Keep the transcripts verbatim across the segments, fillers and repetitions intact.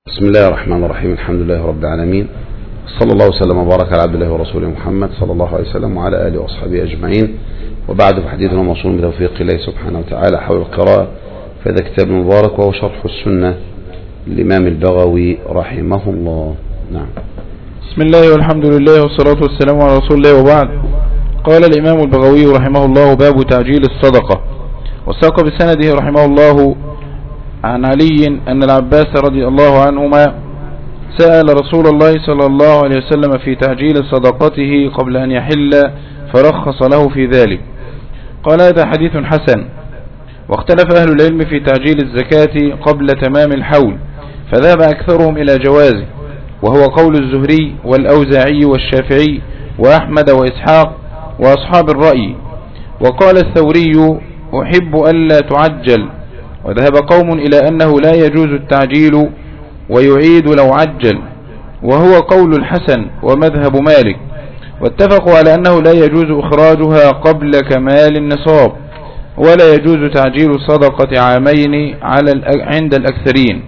بسم الله الرحمن الرحيم. الحمد لله رب العالمين، صلى الله وسلم وبارك على عبد الله ورسوله محمد صلى الله عليه وسلم وعلى آله وأصحابه أجمعين، وبعد فحديثنا موصول بتوفيق الله سبحانه وتعالى حول القراءة. فهذا كتاب مبارك وهو شرح السنة للإمام البغوي رحمه الله. نعم. بسم الله والحمد لله والصلاة والسلام على رسول الله، وبعد. قال الإمام البغوي رحمه الله: باب تعجيل الصدقة. وساق بسنده رحمه الله عن علي أن العباس رضي الله عنهما سأل رسول الله صلى الله عليه وسلم في تعجيل صدقته قبل أن يحل فرخص له في ذلك. قال: هذا حديث حسن. واختلف أهل العلم في تعجيل الزكاة قبل تمام الحول، فذهب أكثرهم إلى جوازه، وهو قول الزهري والأوزاعي والشافعي وأحمد وإسحاق وأصحاب الرأي. وقال الثوري: أحب ألا تعجل. وذهب قوم إلى أنه لا يجوز التعجيل ويعيد لو عجل، وهو قول الحسن ومذهب مالك. واتفقوا على أنه لا يجوز إخراجها قبل كمال النصاب، ولا يجوز تعجيل صدقة عامين على عند الأكثرين.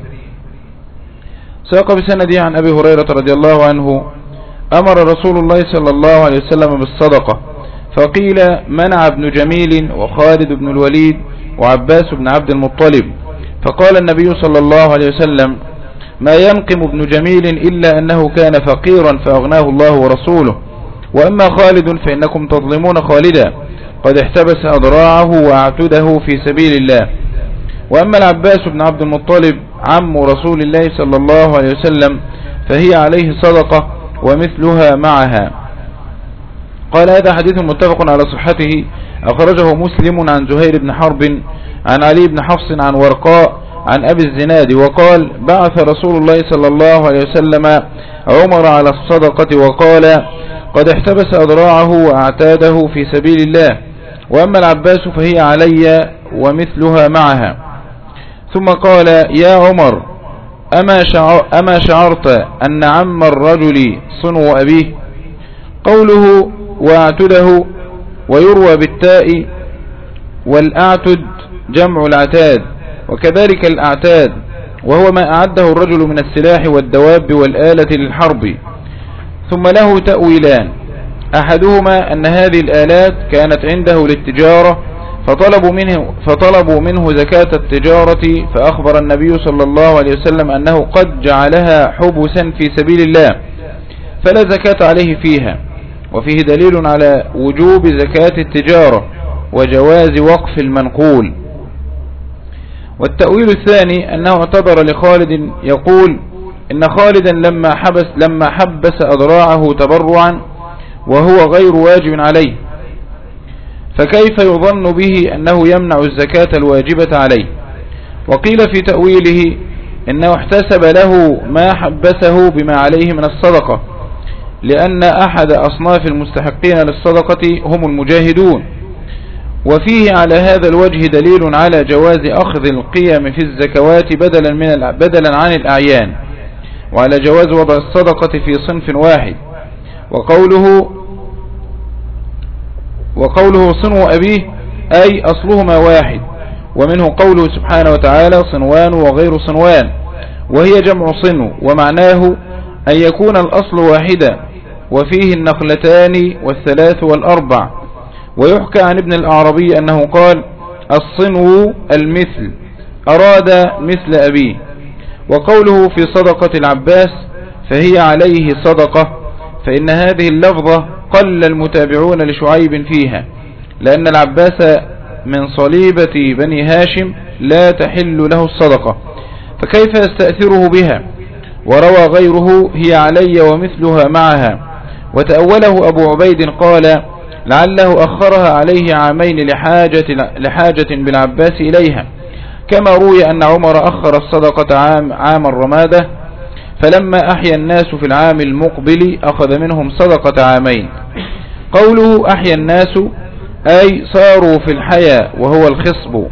ساق بسنده عن أبي هريرة رضي الله عنه: أمر رسول الله صلى الله عليه وسلم بالصدقة، فقيل: منع ابن جميل وخالد بن الوليد وعباس بن عبد المطلب. فقال النبي صلى الله عليه وسلم: ما ينقم ابن جميل إلا أنه كان فقيرا فأغناه الله ورسوله، وأما خالد فإنكم تظلمون خالدا، قد احتبس أضراعه وأعتده في سبيل الله. وأما العباس بن عبد المطلب عم رسول الله صلى الله عليه وسلم فهي عليه صدقة ومثلها معها. قال: هذا حديث متفق على صحته، أخرجه مسلم عن زهير بن حرب عن علي بن حفص عن ورقاء عن أبي الزناد. وقال: بعث رسول الله صلى الله عليه وسلم عمر على الصدقة وقال: قد احتبس أضراعه وأعتاده في سبيل الله، وأما العباس فهي علي ومثلها معها. ثم قال: يا عمر، أما, شعر أما شعرت أن عم الرجل صنو أبيه؟ قوله وأعتده ويروى بالتاء، والأعتد جمع العتاد، وكذلك الأعتاد وهو ما أعده الرجل من السلاح والدواب والآلة للحرب. ثم له تأويلان: أحدهما أن هذه الآلات كانت عنده للتجارة فطلبوا منه, فطلبوا منه زكاة التجارة، فأخبر النبي صلى الله عليه وسلم أنه قد جعلها حبسا في سبيل الله فلا زكاة عليه فيها. وفيه دليل على وجوب زكاة التجارة وجواز وقف المنقول. والتأويل الثاني أنه اعتبر لخالد يقول إن خالدا لما حبس, لما حبس أضراعه تبرعا وهو غير واجب عليه، فكيف يظن به أنه يمنع الزكاة الواجبة عليه؟ وقيل في تأويله إنه احتسب له ما حبسه بما عليه من الصدقة، لأن أحد أصناف المستحقين للصدقة هم المجاهدون. وفيه على هذا الوجه دليل على جواز أخذ القيم في الزكوات بدلا, من بدلا عن الأعيان، وعلى جواز وضع الصدقة في صنف واحد. وقوله وقوله صنو أبيه أي أصلهما واحد، ومنه قوله سبحانه وتعالى: صنوان وغير صنوان، وهي جمع صنو، ومعناه أن يكون الأصل واحدا، وفيه النخلتان والثلاث والأربع. ويحكى عن ابن الأعربي أنه قال: الصنو المثل، أراد مثل أبيه. وقوله في صدقة العباس فهي عليه صدقة، فإن هذه اللفظة قل المتابعون لشعيب فيها، لأن العباس من صليبة بني هاشم لا تحل له الصدقة، فكيف يستأثره بها؟ وروى غيره: هي علي ومثلها معها. وتأوله أبو عبيد قال: لعله أخرها عليه عامين لحاجة, لحاجة بالعباس إليها، كما روي أن عمر أخر الصدقة عام, عام الرمادة، فلما أحيا الناس في العام المقبل أخذ منهم صدقة عامين. قوله أحيا الناس أي صاروا في الحياة وهو الخصب.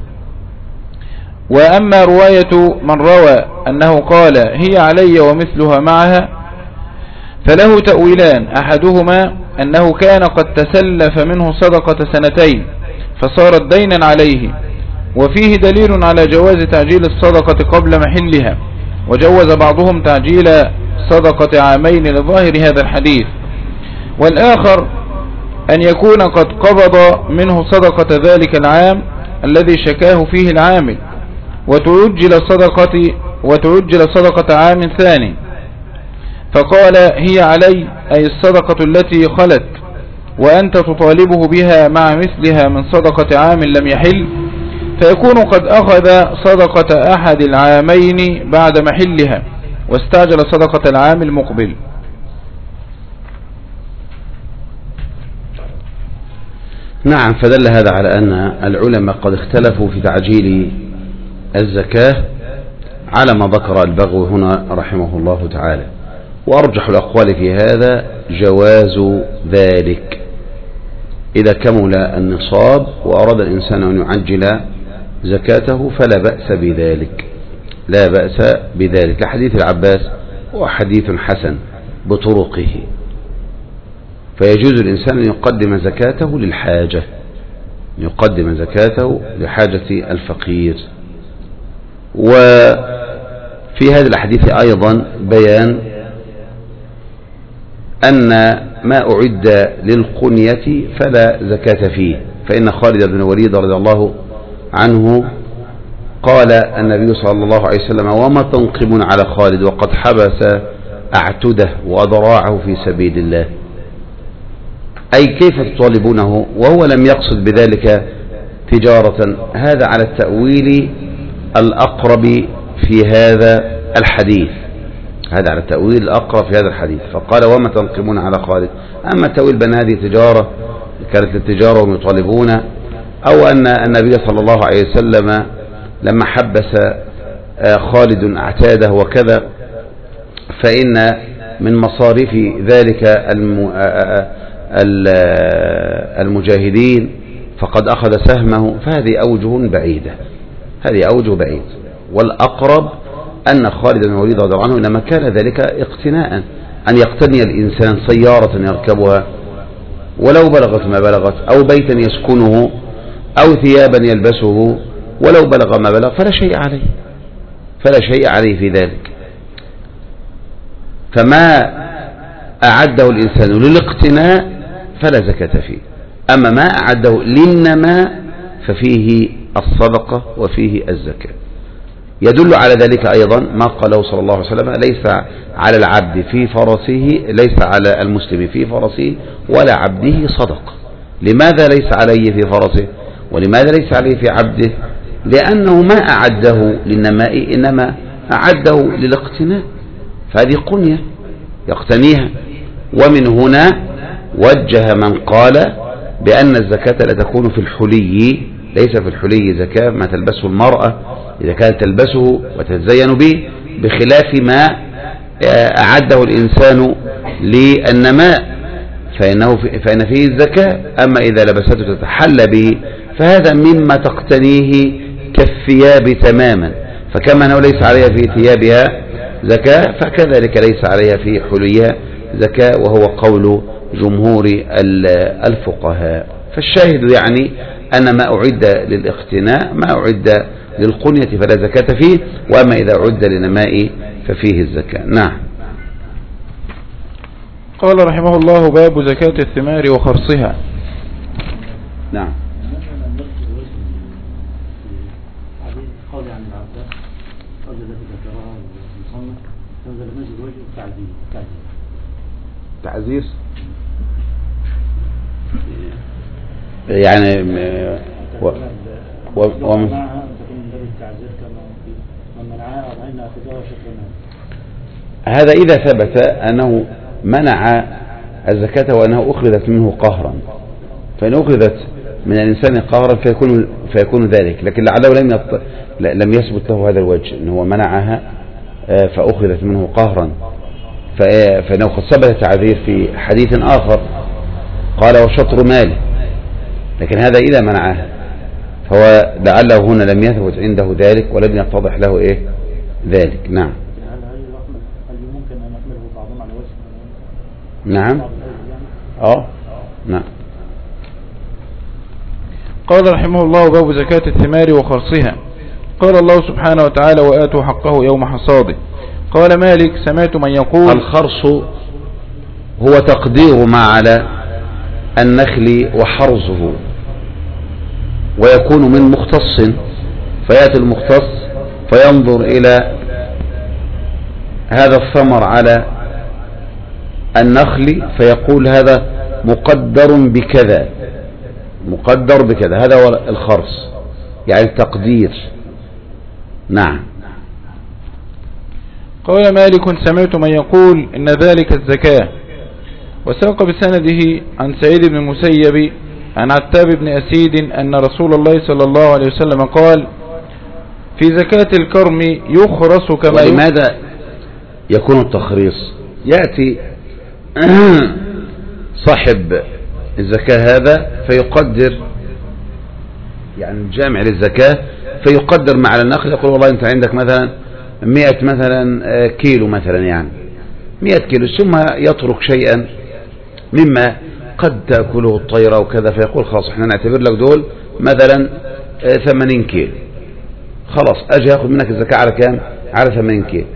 وأما رواية من روى أنه قال: هي علي ومثلها معها، فله تأويلان: أحدهما أنه كان قد تسلف منه صدقة سنتين فصارت دينا عليه، وفيه دليل على جواز تعجيل الصدقة قبل محلها، وجوز بعضهم تعجيل صدقة عامين لظاهر هذا الحديث. والآخر أن يكون قد قبض منه صدقة ذلك العام الذي شكاه فيه العامل، وتعجل صدقة وتعجل صدقة عام ثاني، فقال هي علي، أي الصدقة التي خلت، وأنت تطالبه بها مع مثلها من صدقة عام لم يحل، فيكون قد أخذ صدقة أحد العامين بعد محلها واستعجل صدقة العام المقبل. نعم. فدل هذا على أن العلماء قد اختلفوا في تعجيل الزكاة على ما ذكر البغوي هنا رحمه الله تعالى، وأرجح الأقوال في هذا جواز ذلك إذا كمل النصاب وأراد الإنسان أن يعجل زكاته فلا بأس بذلك، لا بأس بذلك. لحديث العباس وحديث حسن بطرقه، فيجوز الإنسان أن يقدم زكاته للحاجة، يقدم زكاته لحاجة الفقير. وفي هذا الحديث أيضا بيان أن ما أعد للقنية فلا زكاة فيه، فإن خالد بن الوليد رضي الله عنه قال النبي صلى الله عليه وسلم وما تنقمون على خالد وقد حبس أعتده وأضراعه في سبيل الله، أي كيف تطالبونه وهو لم يقصد بذلك تجارة. هذا على التأويل الأقرب في هذا الحديث، هذا على التأويل الأقرب في هذا الحديث، فقال وما تنقمون على خالد. أما التأويل بأن هذه تجارة كانت للتجارة وهم يطالبون، أو أن النبي صلى الله عليه وسلم لما حبس خالد اعتاده وكذا فإن من مصارف ذلك المجاهدين فقد أخذ سهمه، فهذه أوجه بعيدة، هذه أوجه بعيد. والأقرب أن خالد بن الوليد رضي الله عنه إنما كان ذلك اقتناء، أن يقتني الإنسان سيارة يركبها ولو بلغت ما بلغت، أو بيتا يسكنه، أو ثيابا يلبسه ولو بلغ ما بلغ، فلا شيء عليه، فلا شيء عليه في ذلك. فما أعده الإنسان للاقتناء فلا زكاة فيه، أما ما أعده للنماء ففيه الصدقة وفيه الزكاة. يدل على ذلك أيضا ما قاله صلى الله عليه وسلم ليس على العبد في فرسه، ليس على المسلم في فرسه ولا عبده صدقة. لماذا ليس عليه في فرسه ولماذا ليس عليه في عبده؟ لأنه ما أعده للنماء، إنما أعده للاقتناء، فهذه قنية يقتنيها. ومن هنا وجه من قال بأن الزكاة لا تكون في الحلي، ليس في الحلي زكاة ما تلبسه المرأة إذا كانت تلبسه وتتزين به، بخلاف ما أعده الإنسان للنماء فإنه في فإن فيه الزكاة. أما إذا لبسته تتحلى به فهذا مما تقتنيه كالثياب تماما، فكما أنه ليس عليها في ثيابها زكاة فكذلك ليس عليها في حليها زكاة، وهو قول جمهور الفقهاء. فالشاهد يعني أن ما أعد للاقتناء ما أعد للقنية فلا زكاة فيه، وأما إذا أعد للنماء ففيه الزكاة. نعم. قال رحمه الله باب زكاة الثمار وخرصها. نعم. تعزير يعني و و و هذا إذا ثبت أنه منع الزكاة وأنه أخذت منه قهرا، فإن أخذت من الإنسان قهرا فيكون فيكون ذلك، لكن لعله لم يط... لم يثبت له هذا الوجه أنه منعها فأخذت منه قهرا، فإنه قد ثبت تعذير في حديث آخر قال وشطر ماله، لكن هذا إذا منعها، فهو لعله هنا لم يثبت عنده ذلك ولم يتضح له إيه ذلك. نعم. نعم. اه نعم. قال رحمه الله باب زكاة الثمار وخرصها. قال الله سبحانه وتعالى وآتوا حقه يوم حصاده. قال مالك سمعت من يقول الخرص هو تقدير ما على النخل وحرزه، ويكون من مختص، فيأتي المختص فينظر إلى هذا الثمر على النخل فيقول هذا مقدر بكذا، مقدر بكذا، هذا هو الخرص يعني التقدير. نعم. قال مالك سمعت من يقول إن ذلك الزكاة. وساق بسنده عن سعيد بن المسيب عن عتاب بن أسيد أن رسول الله صلى الله عليه وسلم قال في زكاة الكرم يخرص كما يخرص. ولماذا يكون التخريص؟ يأتي صاحب الزكاة هذا فيقدر، يعني الجامع للزكاة فيقدر مع النخل، يقول والله أنت عندك مثلا مئة مثلا كيلو مثلا، يعني مئة كيلو، ثم يترك شيئا مما قد تأكله الطيرة وكذا، فيقول خلاص احنا نعتبر لك دول مثلا ثمانين كيلو، خلاص أجي أخذ منك الزكاة على كام؟ على ثمانين كيلو.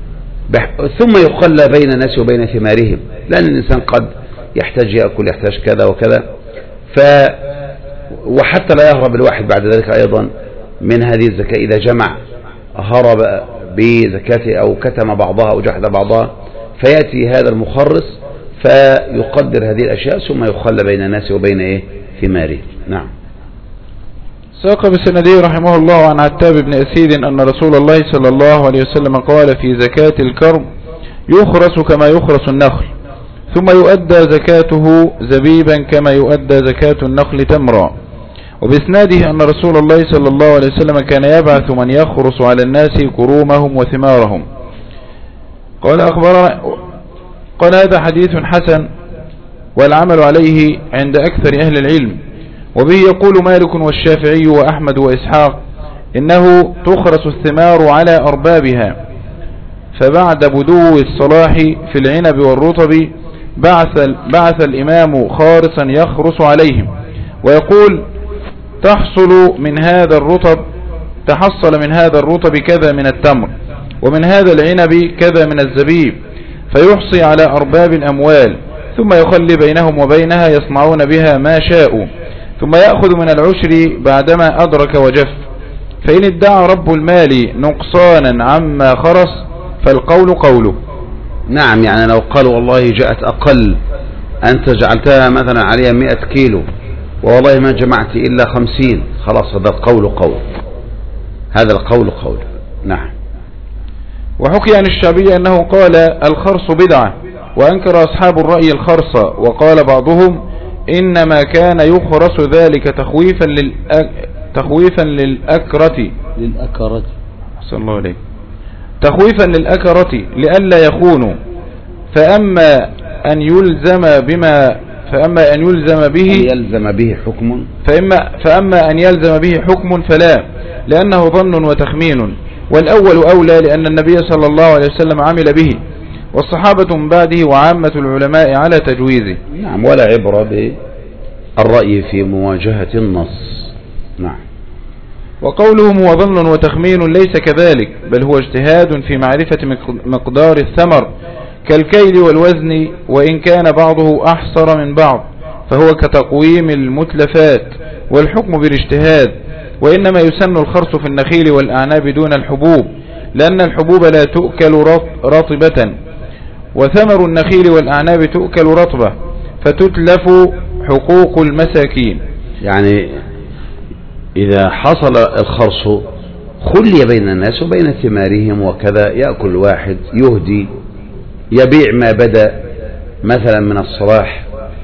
ثم يخلى بين الناس وبين ثمارهم، لأن الإنسان قد يحتاج يأكل، يحتاج كذا وكذا، ف وحتى لا يهرب الواحد بعد ذلك أيضا من هذه الزكاة. إذا جمع هرب بزكاته أو كتم بعضها أو جحد بعضها، فيأتي هذا المخرص فيقدر هذه الأشياء ثم يخلى بين الناس وبين إيه؟ ثماره. نعم. ساق بسنده رحمه الله عن عتاب بن أسيد أن رسول الله صلى الله عليه وسلم قال في زكاة الكرم يخرص كما يخرص النخل، ثم يؤدى زكاته زبيبا كما يؤدى زكاة النخل تمرا. وبسناده أن رسول الله صلى الله عليه وسلم كان يبعث من يخرص على الناس كرومهم وثمارهم. قال أخبرنا قال هذا حديث حسن والعمل عليه عند أكثر أهل العلم، وبه يقول مالك والشافعي وأحمد وإسحاق إنه تخرس الثمار على أربابها، فبعد بدو الصلاح في العنب والرطب بعث, بعث الإمام خارصا يخرس عليهم ويقول تحصل من هذا الرطب تحصل من هذا الرطب كذا من التمر، ومن هذا العنب كذا من الزبيب، فيحصي على أرباب الأموال، ثم يخلي بينهم وبينها يصنعون بها ما شاءوا، ثم يأخذ من العشر بعدما أدرك وجف. فإن ادعى رب المال نقصانا عما خرص فالقول قوله. نعم، يعني لو قالوا والله جاءت أقل، أنت جعلتها مثلا عليها مئة كيلو والله ما جمعت إلا خمسين، خلاص هذا القول قول، هذا القول قول. نعم. وحكي عن الشعبي أنه قال الخرص بدعة، وأنكر أصحاب الرأي الخرص، وقال بعضهم إنما كان يخرص ذلك تخويفا للأك... تخويفا للأكرة للأكرة صلى الله عليه تخويفا للأكرة لئلا يخونوا، فأما أن يلزم بما فأما أن يلزم به أن يلزم به حكم فإما فأما أن يلزم به حكم فلا، لأنه ظن وتخمين، والأول أولى لأن النبي صلى الله عليه وسلم عمل به، والصحابة من بعده وعامة العلماء على تجويزه. نعم، ولا عبرة بالرأي في مواجهة النص. نعم. وقولهم هو ظن وتخمين ليس كذلك، بل هو اجتهاد في معرفة مقدار الثمر كالكيل والوزن، وإن كان بعضه أحصر من بعض فهو كتقويم المتلفات، والحكم بالاجتهاد. وإنما يسن الخرص في النخيل والأعناب دون الحبوب، لأن الحبوب لا تؤكل رطبة، وثمر النخيل والأعناب تؤكل رطبة فتتلف حقوق المساكين. يعني إذا حصل الخرص خلي بين الناس وبين ثمارهم وكذا، يأكل واحد يهدي يبيع ما بدأ مثلا من الصلاح.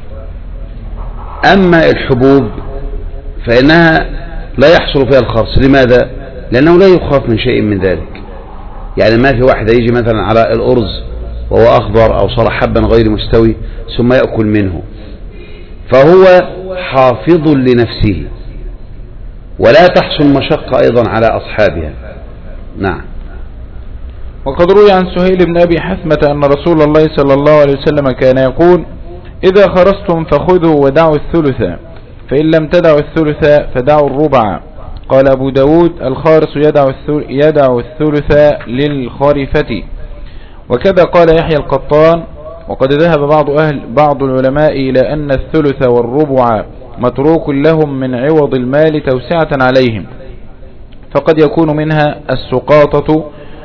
أما الحبوب فإنها لا يحصل فيها الخرص. لماذا؟ لأنه لا يخاف من شيء من ذلك، يعني ما في واحد يجي مثلا على الأرز وهو أخضر أو صار حبا غير مستوي ثم يأكل منه، فهو حافظ لنفسه ولا تحصل مشقة أيضا على أصحابها. نعم. وقد روي عن سهيل بن أبي حثمة أن رسول الله صلى الله عليه وسلم كان يقول إذا خرجتم فخذوا ودعوا الثلث، فإن لم تدعوا الثلث فدعوا الربع، قال أبو داود الخارص يدع يدع الثلث للخارفة. وكذا قال يحيى القطان. وقد ذهب بعض أهل بعض العلماء إلى أن الثلث والربع متروك لهم من عوض المال توسعة عليهم، فقد يكون منها السقاطة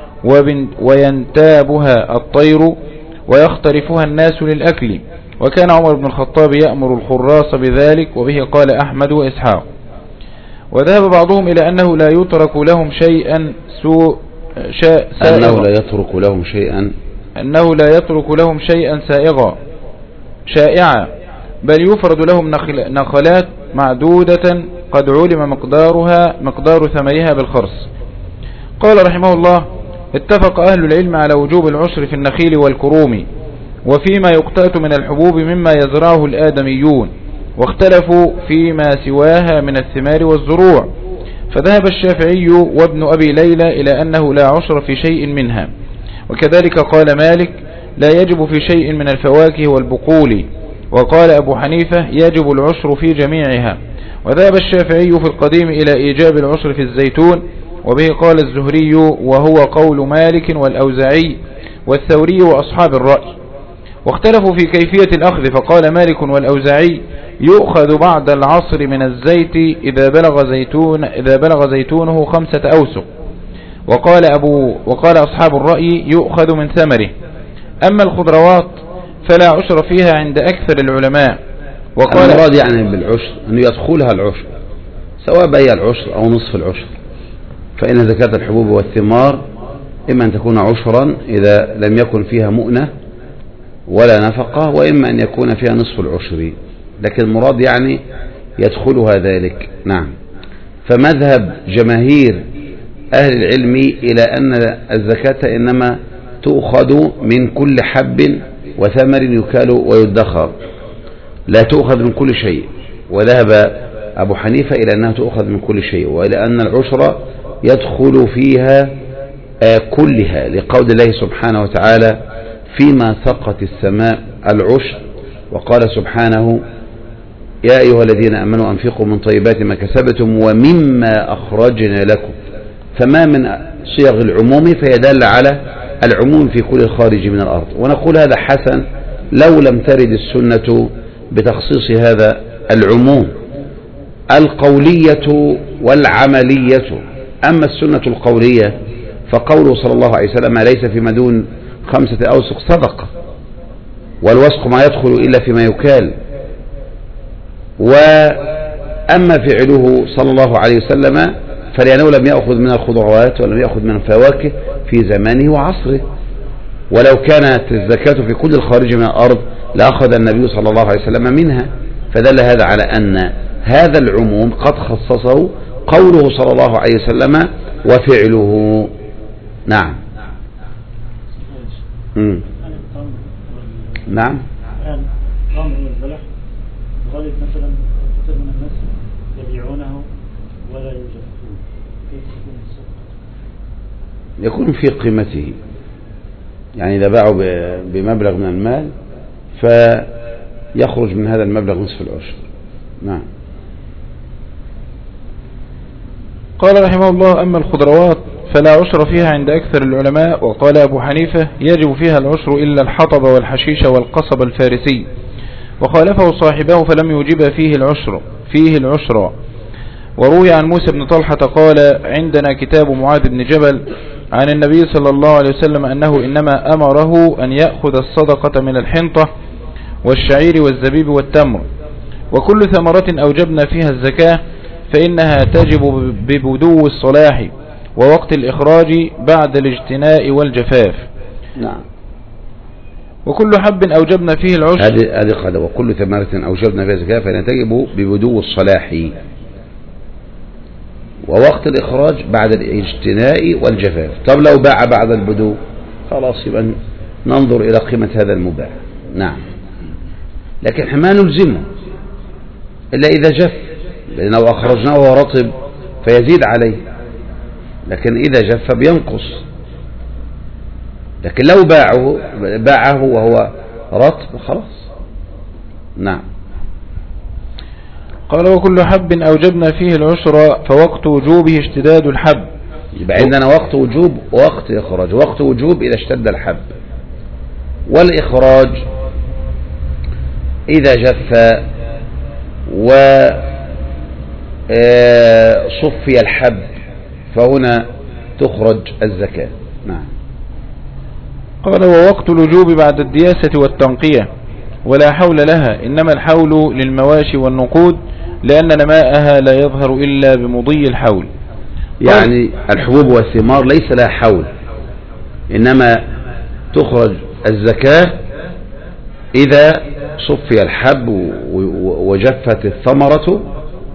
وينتابها الطير ويخترفها الناس للأكل. وكان عمر بن الخطاب يأمر الخراص بذلك، وبه قال أحمد وإسحاق. وذهب بعضهم إلى أنه لا يترك لهم شيئا سوء أنه لا يترك لهم شيئا أنه لا يترك لهم شيئا سائغا شائعا، بل يفرد لهم نخل نخلات معدودة قد علم مقدارها مقدار ثمرها بالخرص. قال رحمه الله اتفق أهل العلم على وجوب العشر في النخيل والكروم وفيما يقتات من الحبوب مما يزرعه الآدميون، واختلفوا فيما سواها من الثمار والزروع. فذهب الشافعي وابن أبي ليلى إلى أنه لا عشر في شيء منها، وكذلك قال مالك لا يجب في شيء من الفواكه والبقول، وقال أبو حنيفة يجب العشر في جميعها. وذهب الشافعي في القديم إلى إيجاب العشر في الزيتون، وبه قال الزهري وهو قول مالك والأوزعي والثوري وأصحاب الرأي. واختلفوا في كيفية الأخذ، فقال مالك والأوزعي يؤخذ بعد العصر من الزيت إذا بلغ زيتون إذا بلغ زيتونه خمسة أوسق، وقال أبو وقال أصحاب الرأي يؤخذ من ثمره. أما الخضروات فلا عشر فيها عند أكثر العلماء. وقال المراد يعني بالعشر أنه يدخلها العشر، سواء بأي العشر أو نصف العشر. فإن زكاة الحبوب والثمار إما أن تكون عشرا إذا لم يكن فيها مؤنة ولا نفقة، وإما أن يكون فيها نصف العشر، لكن المراد يعني يدخلها ذلك. نعم. فمذهب جماهير أهل العلم إلى أن الزكاة إنما تؤخذ من كل حب وثمر يكال ويدخر، لا تؤخذ من كل شيء. وذهب أبو حنيفة إلى أنها تؤخذ من كل شيء، وإلى أن العشر يدخل فيها كلها، لقول الله سبحانه وتعالى فيما سقت السماء العشر. وقال سبحانه يا أيها الذين آمنوا أنفقوا من طيبات ما كسبتم ومما أخرجنا لكم. فما من صيغ العموم فيدل على العموم في كل الخارج من الأرض. ونقول هذا حسن لو لم ترد السنة بتخصيص هذا العموم القولية والعملية. أما السنة القولية فقوله صلى الله عليه وسلم ليس فيما دون خمسة أوسق صدقة، والوسق ما يدخل إلا فيما يكال. وأما فعله صلى الله عليه وسلم فلأنه لم يأخذ من الخضروات ولم يأخذ من الفواكه في زمانه وعصره، ولو كانت الزكاة في كل الخارج من الأرض لأخذ النبي صلى الله عليه وسلم منها. فدل هذا على أن هذا العموم قد خصصه قوله صلى الله عليه وسلم وفعله. نعم. مم. نعم. التمر والبلح غالب مثلا كثير من الناس يبيعونه ولا يجفون، كيف يكون السوق؟ يكون في قيمته، يعني إذا باعوا بمبلغ من المال فيخرج من هذا المبلغ نصف العشر. نعم. قال رحمه الله أما الخضروات فلا عشر فيها عند أكثر العلماء. وقال أبو حنيفة يجب فيها العشر إلا الحطب والحشيش والقصب الفارسي، وخالفه صاحبه فلم يوجب فيه العشر فيه العشر. وروي عن موسى بن طلحة قال عندنا كتاب معاذ بن جبل عن النبي صلى الله عليه وسلم أنه إنما أمره أن يأخذ الصدقة من الحنطة والشعير والزبيب والتمر، وكل ثمرة أوجبنا فيها الزكاة فإنها تجب ببدو الصلاح ووقت الإخراج بعد الاجتناء والجفاف. نعم. وكل حب أوجبنا فيه العشر. هذه هذه قاعدة. وكل ثمرة أوجبنا فيها الزكاة فإنها تجب ببدو الصلاح ووقت الإخراج بعد الاجتناء والجفاف. طب لو باع بعد البدو خلاص يبقى ننظر إلى قيمة هذا المباع. نعم. لكن ما نلزمه إلا إذا جف، لأن لو أخرجناه وهو رطب فيزيد عليه، لكن إذا جف بينقص. لكن لو باعه باعه وهو رطب خلاص. نعم. قال وكل حب أوجبنا فيه العشر فوقت وجوبه اشتداد الحب. يبقى عندنا وقت وجوب ووقت إخراج. وقت وجوب إذا اشتد الحب، والإخراج إذا جف وصفي الحب فهنا تخرج الزكاة. نعم. قال ووقت الوجوب بعد الدياسة والتنقية ولا حول لها، إنما الحول للمواشي والنقود لأن نماءها لا يظهر إلا بمضي الحول. يعني الحبوب والثمار ليس لها حول، إنما تخرج الزكاة إذا صفي الحب وجفت الثمرة،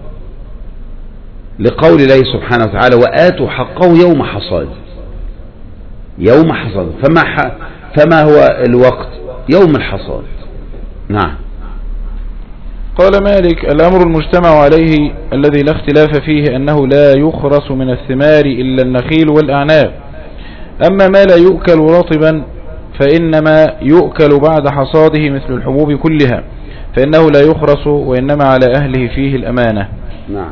لقول الله سبحانه وتعالى وآتوا حقه يوم حصاد. يوم حصاد، فما, فما هو الوقت؟ يوم الحصاد. نعم. قال مالك الأمر المجتمع عليه الذي لا اختلاف فيه أنه لا يخرس من الثمار إلا النخيل والأعناب، أما ما لا يؤكل رطبا فإنما يؤكل بعد حصاده مثل الحبوب كلها، فإنه لا يخرس وإنما على أهله فيه الأمانة. نعم.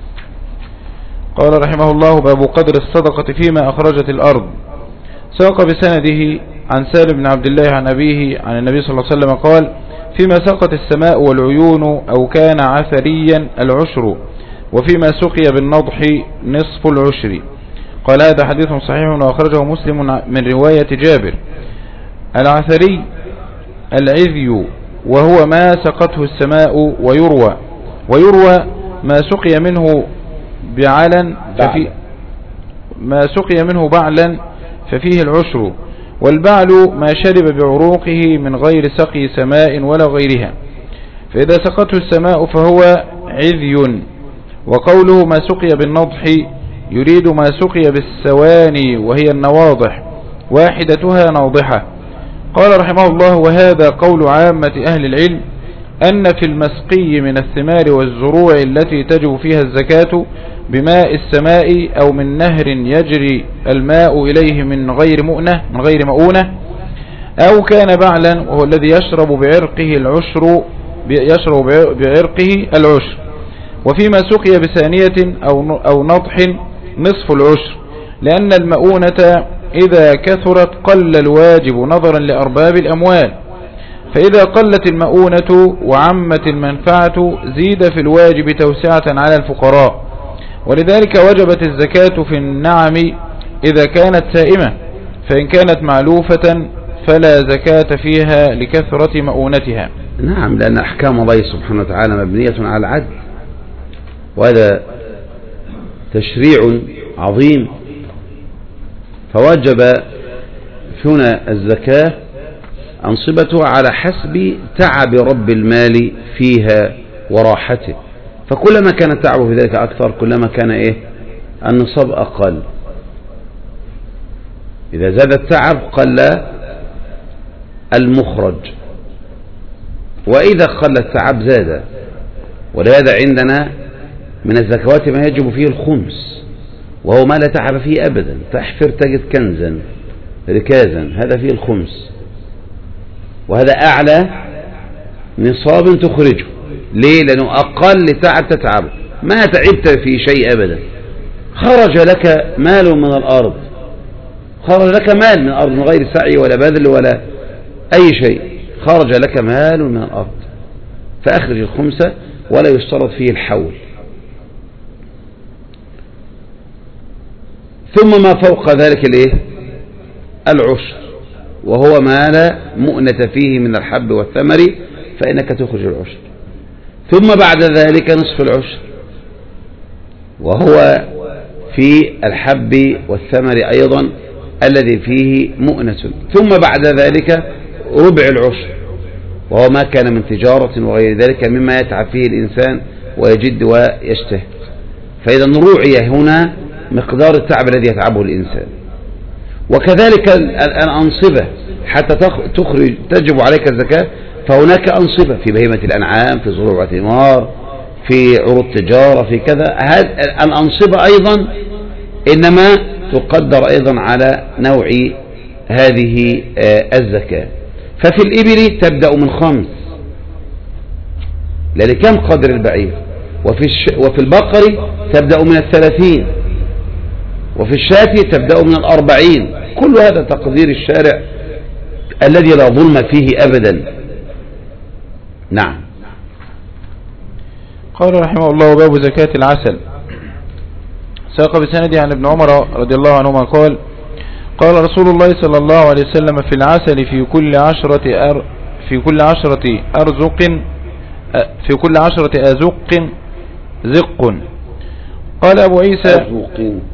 قال رحمه الله باب قدر الصدقة فيما أخرجت الأرض. ساق بسنده عن سالم بن عبد الله عن أبيه عن النبي صلى الله عليه وسلم قال فيما سقت السماء والعيون أو كان عثريا العشر، وفيما سقي بالنضح نصف العشر. قال هذا حديث صحيح وأخرجه مسلم من رواية جابر. العثري العذي وهو ما سقته السماء، ويروى ويروى ما سقي منه بعلا ففي ما سقي منه بعلا ففيه العشر، والبعل ما شرب بعروقه من غير سقي سماء ولا غيرها، فإذا سقته السماء فهو عذي. وقوله ما سقي بالنضح يريد ما سقي بالسواني وهي النواضح واحدتها ناضحة. قال رحمه الله وهذا قول عامة أهل العلم أن في المسقي من الثمار والزروع التي تجب فيها الزكاة بماء السماء أو من نهر يجري الماء إليه من غير مؤنة من غير مؤونة، أو كان بعلا وهو الذي يشرب بعرقه العشر يشرب بعرقه العشر، وفيما سقي بثانية أو أو نضح نصف العشر، لأن المؤونة إذا كثرت قل الواجب نظرا لأرباب الأموال، فإذا قلت المؤونة وعمت المنفعة زيد في الواجب توسعة على الفقراء، ولذلك وجبت الزكاة في النعم إذا كانت سائمة، فإن كانت معلوفة فلا زكاة فيها لكثرة مؤونتها. نعم، لأن أحكام الله سبحانه وتعالى مبنية على العدل، وهذا تشريع عظيم، فوجب هنا الزكاة أنصبتها على حسب تعب رب المال فيها وراحته، فكلما كان تعبه في ذلك أكثر كلما كان إيه النصاب أقل. إذا زاد التعب قل المخرج، وإذا قل التعب زاد. ولهذا عندنا من الزكوات ما يجب فيه الخمس، وهو ما لا تعب فيه أبدا، تحفر تجد كنزا ركازا، هذا فيه الخمس، وهذا أعلى نصاب تخرجه. ليه؟ لأنه أقل تعب تتعبه، ما تعبت في شيء أبدا، خرج لك مال من الأرض، خرج لك مال من الأرض من غير سعي ولا بذل ولا أي شيء، خرج لك مال من الأرض، فأخرج الخمسة ولا يشترط فيه الحول. ثم ما فوق ذلك الايه العشر، وهو ما لا مؤنة فيه من الحب والثمر، فإنك تخرج العشر. ثم بعد ذلك نصف العشر، وهو في الحب والثمر أيضا الذي فيه مؤنة. ثم بعد ذلك ربع العشر، وهو ما كان من تجارة وغير ذلك مما يتعب فيه الإنسان ويجد ويجتهد. فإذا رعي هنا مقدار التعب الذي يتعبه الإنسان. وكذلك الأنصبة حتى تخرج تجب عليك الزكاة، فهناك أنصبة في بهيمة الأنعام، في زروع وثمار، في عروض تجارة، في كذا. الأنصبة أيضا إنما تقدر أيضا على نوع هذه الزكاة. ففي الإبل تبدأ من خمس، لكم قدر البعير، وفي, الش... وفي البقر تبدأ من الثلاثين، وفي الشاة تبدأ من الأربعين. كل هذا تقدير الشارع الذي لا ظلم فيه أبدا. نعم. قال رحمه الله باب زكاة العسل. ساق بسندي عن ابن عمر رضي الله عنهما قال قال رسول الله صلى الله عليه وسلم في العسل في كل عشرة أر في كل عشرة أرزق في كل عشرة أزق زق. قال أبو عيسى أزوق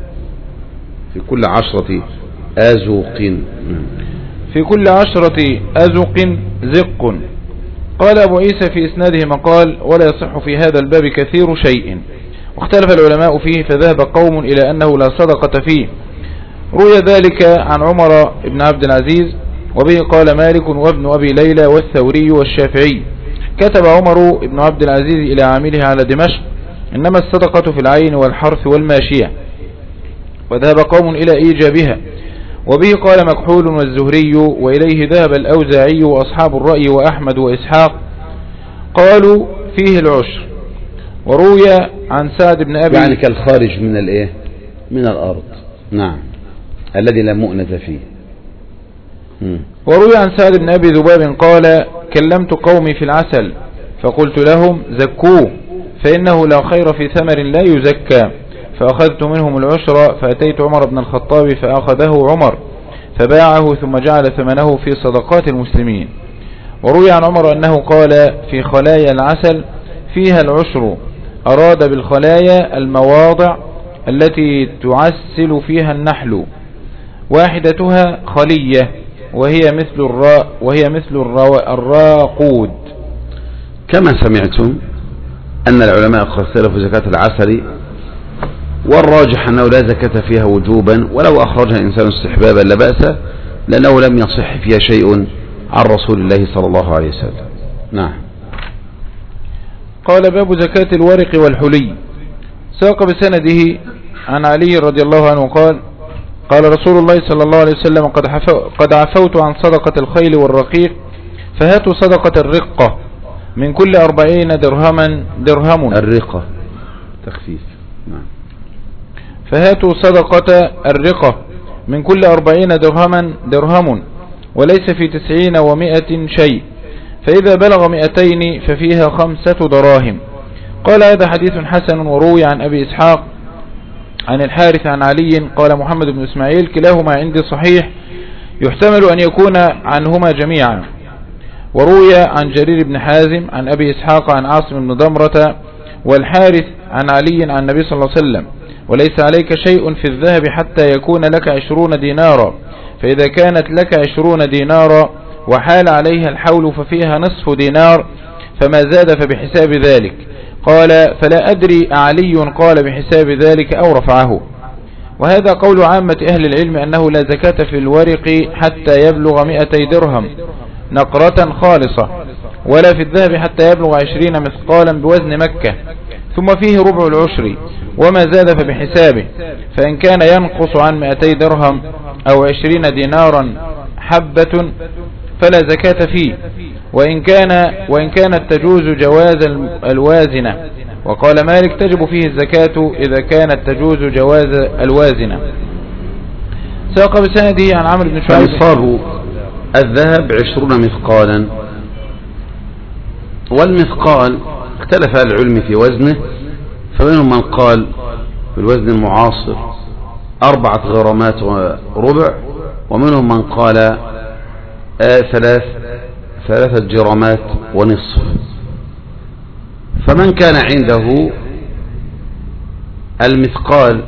في كل عشرة أزوق في كل عشرة أزق زق. قال أبو عيسى في إسناده مقال ولا يصح في هذا الباب كثير شيء، واختلف العلماء فيه فذهب قوم إلى أنه لا صدقة فيه. روي ذلك عن عمر بن عبد العزيز وبه قال مالك وابن أبي ليلى والثوري والشافعي. كتب عمر بن عبد العزيز إلى عامله على دمشق إنما الصدقة في العين والحرث والماشية، وذهب قوم إلى إيجابها، وبه قال مكحول والزهري، وإليه ذهب الأوزاعي وأصحاب الرأي وأحمد وإسحاق قالوا فيه العشر. وروي عن سعد بن أبي يعني كالخارج من الإيه من الأرض. نعم، الذي لا مؤنة فيه. م. وروي عن سعد بن أبي ذباب قال كلمت قومي في العسل فقلت لهم زكوه فإنه لا خير في ثمر لا يزكى، فأخذت منهم العشر فأتيت عمر بن الخطاب فأخذه عمر فباعه ثم جعل ثمنه في صدقات المسلمين. وروي عن عمر أنه قال في خلايا العسل فيها العشر، أراد بالخلايا المواضع التي تعسل فيها النحل، واحدتها خلية وهي مثل الراء وهي مثل الراقود. كما سمعتم أن العلماء قد اختلفوا زكاة العسل، والراجح أنه لا زكاة فيها وجوبا، ولو أخرجها الإنسان استحبابا لا بأس، لأنه لم يصح فيها شيء عن رسول الله صلى الله عليه وسلم. نعم. قال باب زكاة الورق والحلي. ساق بسنده عن علي رضي الله عنه قال قال رسول الله صلى الله عليه وسلم قد, قد عفوت عن صدقة الخيل والرقيق فهاتوا صدقة الرقة من كل أربعين درهما درهم. الرقة تخفيف. نعم. فهاتوا صدقة الرقة من كل أربعين درهما درهم، وليس في تسعين ومائة شيء، فإذا بلغ مئتين ففيها خمسة دراهم. قال هذا حديث حسن. وروي عن أبي إسحاق عن الحارث عن علي قال محمد بن إسماعيل كلاهما عندي صحيح، يحتمل أن يكون عنهما جميعا. وروي عن جرير بن حازم عن أبي إسحاق عن عاصم بن ضمرة والحارث عن علي عن النبي صلى الله عليه وسلم وليس عليك شيء في الذهب حتى يكون لك عشرون دينارا، فإذا كانت لك عشرون دينارا وحال عليها الحول ففيها نصف دينار، فما زاد فبحساب ذلك. قال فلا أدري أعلي قال بحساب ذلك أو رفعه. وهذا قول عامة أهل العلم أنه لا زكاة في الورق حتى يبلغ مئتي درهم نقرة خالصة، ولا في الذهب حتى يبلغ عشرين مثقالا بوزن مكة، ثم فيه ربع العشر، وما زاد فبحسابه، فإن كان ينقص عن مئتي درهم أو عشرين دينارا حبة فلا زكاة فيه، وإن كان وإن كانت تجوز جواز الوازنة. وقال مالك تجب فيه الزكاة إذا كانت تجوز جواز الوازنة. ساق بسنده عن عمرو بن شعيب. نصاب الذهب عشرون مثقالا، والمثقال اختلف أهل العلم في وزنه، فمنهم من قال بالوزن المعاصر أربعة غرامات وربع، ومنهم من قال آه ثلاث ثلاثة جرامات ونصف. فمن كان عنده المثقال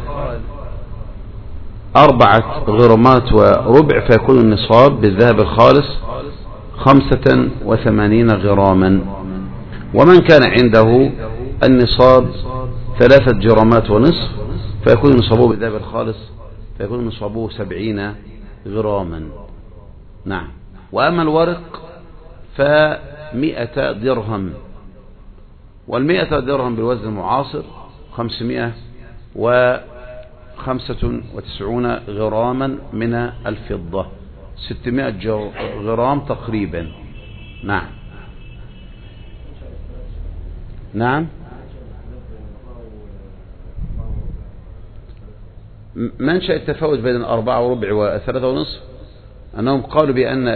أربعة غرامات وربع فيكون النصاب بالذهب الخالص خمسة وثمانين غراما، ومن كان عنده النصاب ثلاثة جرامات ونصف فيكون نصابه بالذهب الخالص فيكون نصابه سبعين غراما. نعم. وأما الورق فمئة درهم، والمئة درهم بالوزن المعاصر خمسمائة وخمسة وتسعون غراما من الفضة، ستمائة غرام تقريبا. نعم. نعم. منشأ التفاوت بين الأربعة وربع والثلاثة ونصف أنهم قالوا بأن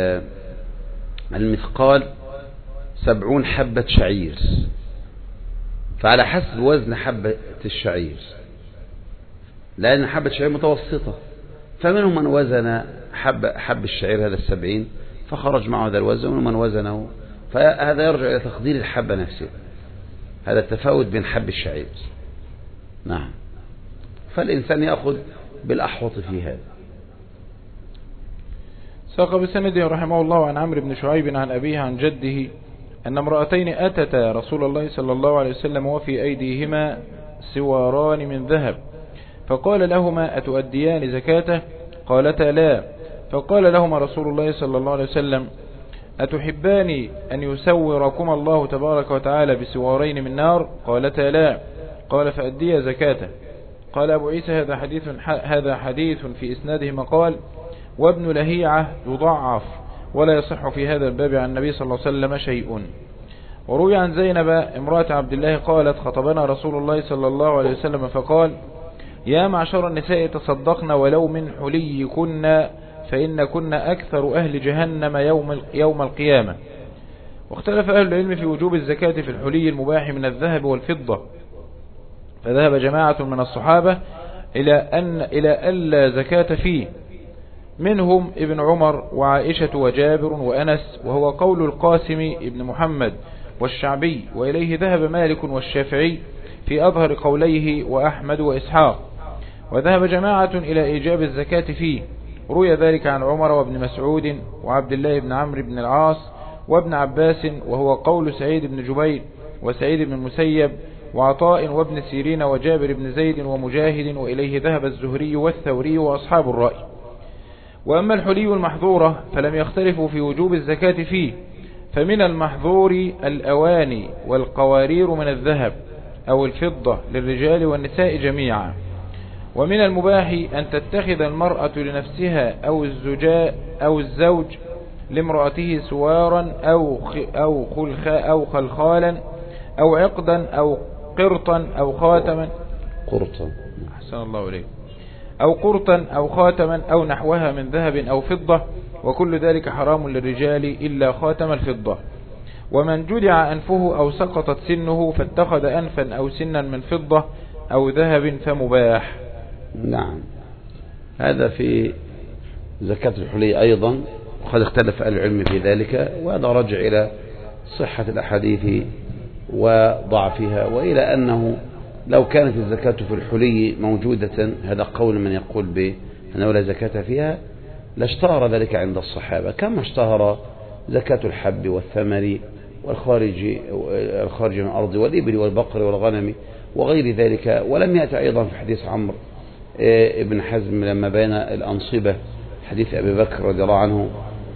المثقال سبعون حبة شعير، فعلى حسب وزن حبة الشعير، لأن حبة الشعير متوسطة، فمنهم من وزن حب, حب الشعير هذا السبعين فخرج معه هذا الوزن، ومن وزنه، فهذا يرجع إلى تقدير الحبة نفسها، هذا التفاوت بين حب الشعير. نعم، فالإنسان يأخذ بالأحوط في هذا. ساق بسنده رحمه الله عن عمرو بن شعيب عن أبيه عن جده أن امرأتين أتتا رسول الله صلى الله عليه وسلم وفي أيديهما سواران من ذهب، فقال لهما أتؤديان زكاته؟ قالتا لا. فقال لهما رسول الله صلى الله عليه وسلم أتحبان أن يسوركما الله تبارك وتعالى بسوارين من نار؟ قالتا لا. قال فأديا زكاته. قال أبو عيسى هذا حديث هذا حديث في إسناده مقال، وابن لهيعة يضعف ولا يصح في هذا الباب عن النبي صلى الله عليه وسلم شيء. وروي عن زينب امرأة عبد الله قالت خطبنا رسول الله صلى الله عليه وسلم فقال يا معشر النساء تصدقن ولو من حليكن فإن كنا أكثر أهل جهنم يوم يوم القيامة. واختلف أهل العلم في وجوب الزكاة في الحلي المباح من الذهب والفضة، فذهب جماعة من الصحابة إلى أن إلى ألا زكاة فيه، منهم ابن عمر وعائشة وجابر وأنس، وهو قول القاسم ابن محمد والشعبي، وإليه ذهب مالك والشافعي في أظهر قوليه وأحمد وإسحاق. وذهب جماعة إلى إيجاب الزكاة فيه، روي ذلك عن عمر وابن مسعود وعبد الله بن عمرو بن العاص وابن عباس، وهو قول سعيد بن جبير وسعيد بن المسيب وعطاء وابن سيرين وجابر بن زيد ومجاهد، وإليه ذهب الزهري والثوري وأصحاب الرأي. وأما الحلي المحظورة فلم يختلفوا في وجوب الزكاة فيه، فمن المحظور الأواني والقوارير من الذهب أو الفضة للرجال والنساء جميعا. ومن المباح أن تتخذ المرأة لنفسها أو الزوجاء أو الزوج لامرأته سوارا أو أو خلخا أو خلخالا أو عقدا أو قرطا أو خاتما قرطا أحسن الله إليك أو قرطا أو خاتما أو نحوها من ذهب أو فضة، وكل ذلك حرام للرجال إلا خاتم الفضة. ومن جدع أنفه أو سقطت سنه فاتخذ أنفا أو سنا من فضة أو ذهب فمباح. نعم، هذا في زكاة الحلي أيضا، وقد اختلف أهل العلم في ذلك، وهذا رجع إلى صحة الأحاديث وضعفها، وإلى أنه لو كانت الزكاة في الحلي موجودة، هذا قول من يقول بأنه لا زكاة فيها، لاشتهر ذلك عند الصحابة كما اشتهر زكاة الحب والثمر والخارج الخارج من الأرض والإبل والبقر والغنم وغير ذلك. ولم يأتي أيضا في حديث عمرو ابن حزم لما بين الأنصبة حديث أبي بكر رضي الله عنه،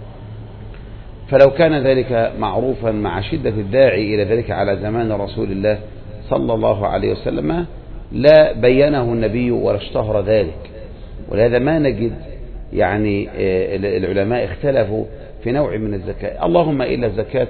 فلو كان ذلك معروفا مع شدة الداعي إلى ذلك على زمان رسول الله صلى الله عليه وسلم لا بينه النبي ولا اشتهر ذلك. ولهذا ما نجد يعني العلماء اختلفوا في نوع من الزكاة، اللهم إلا زكاة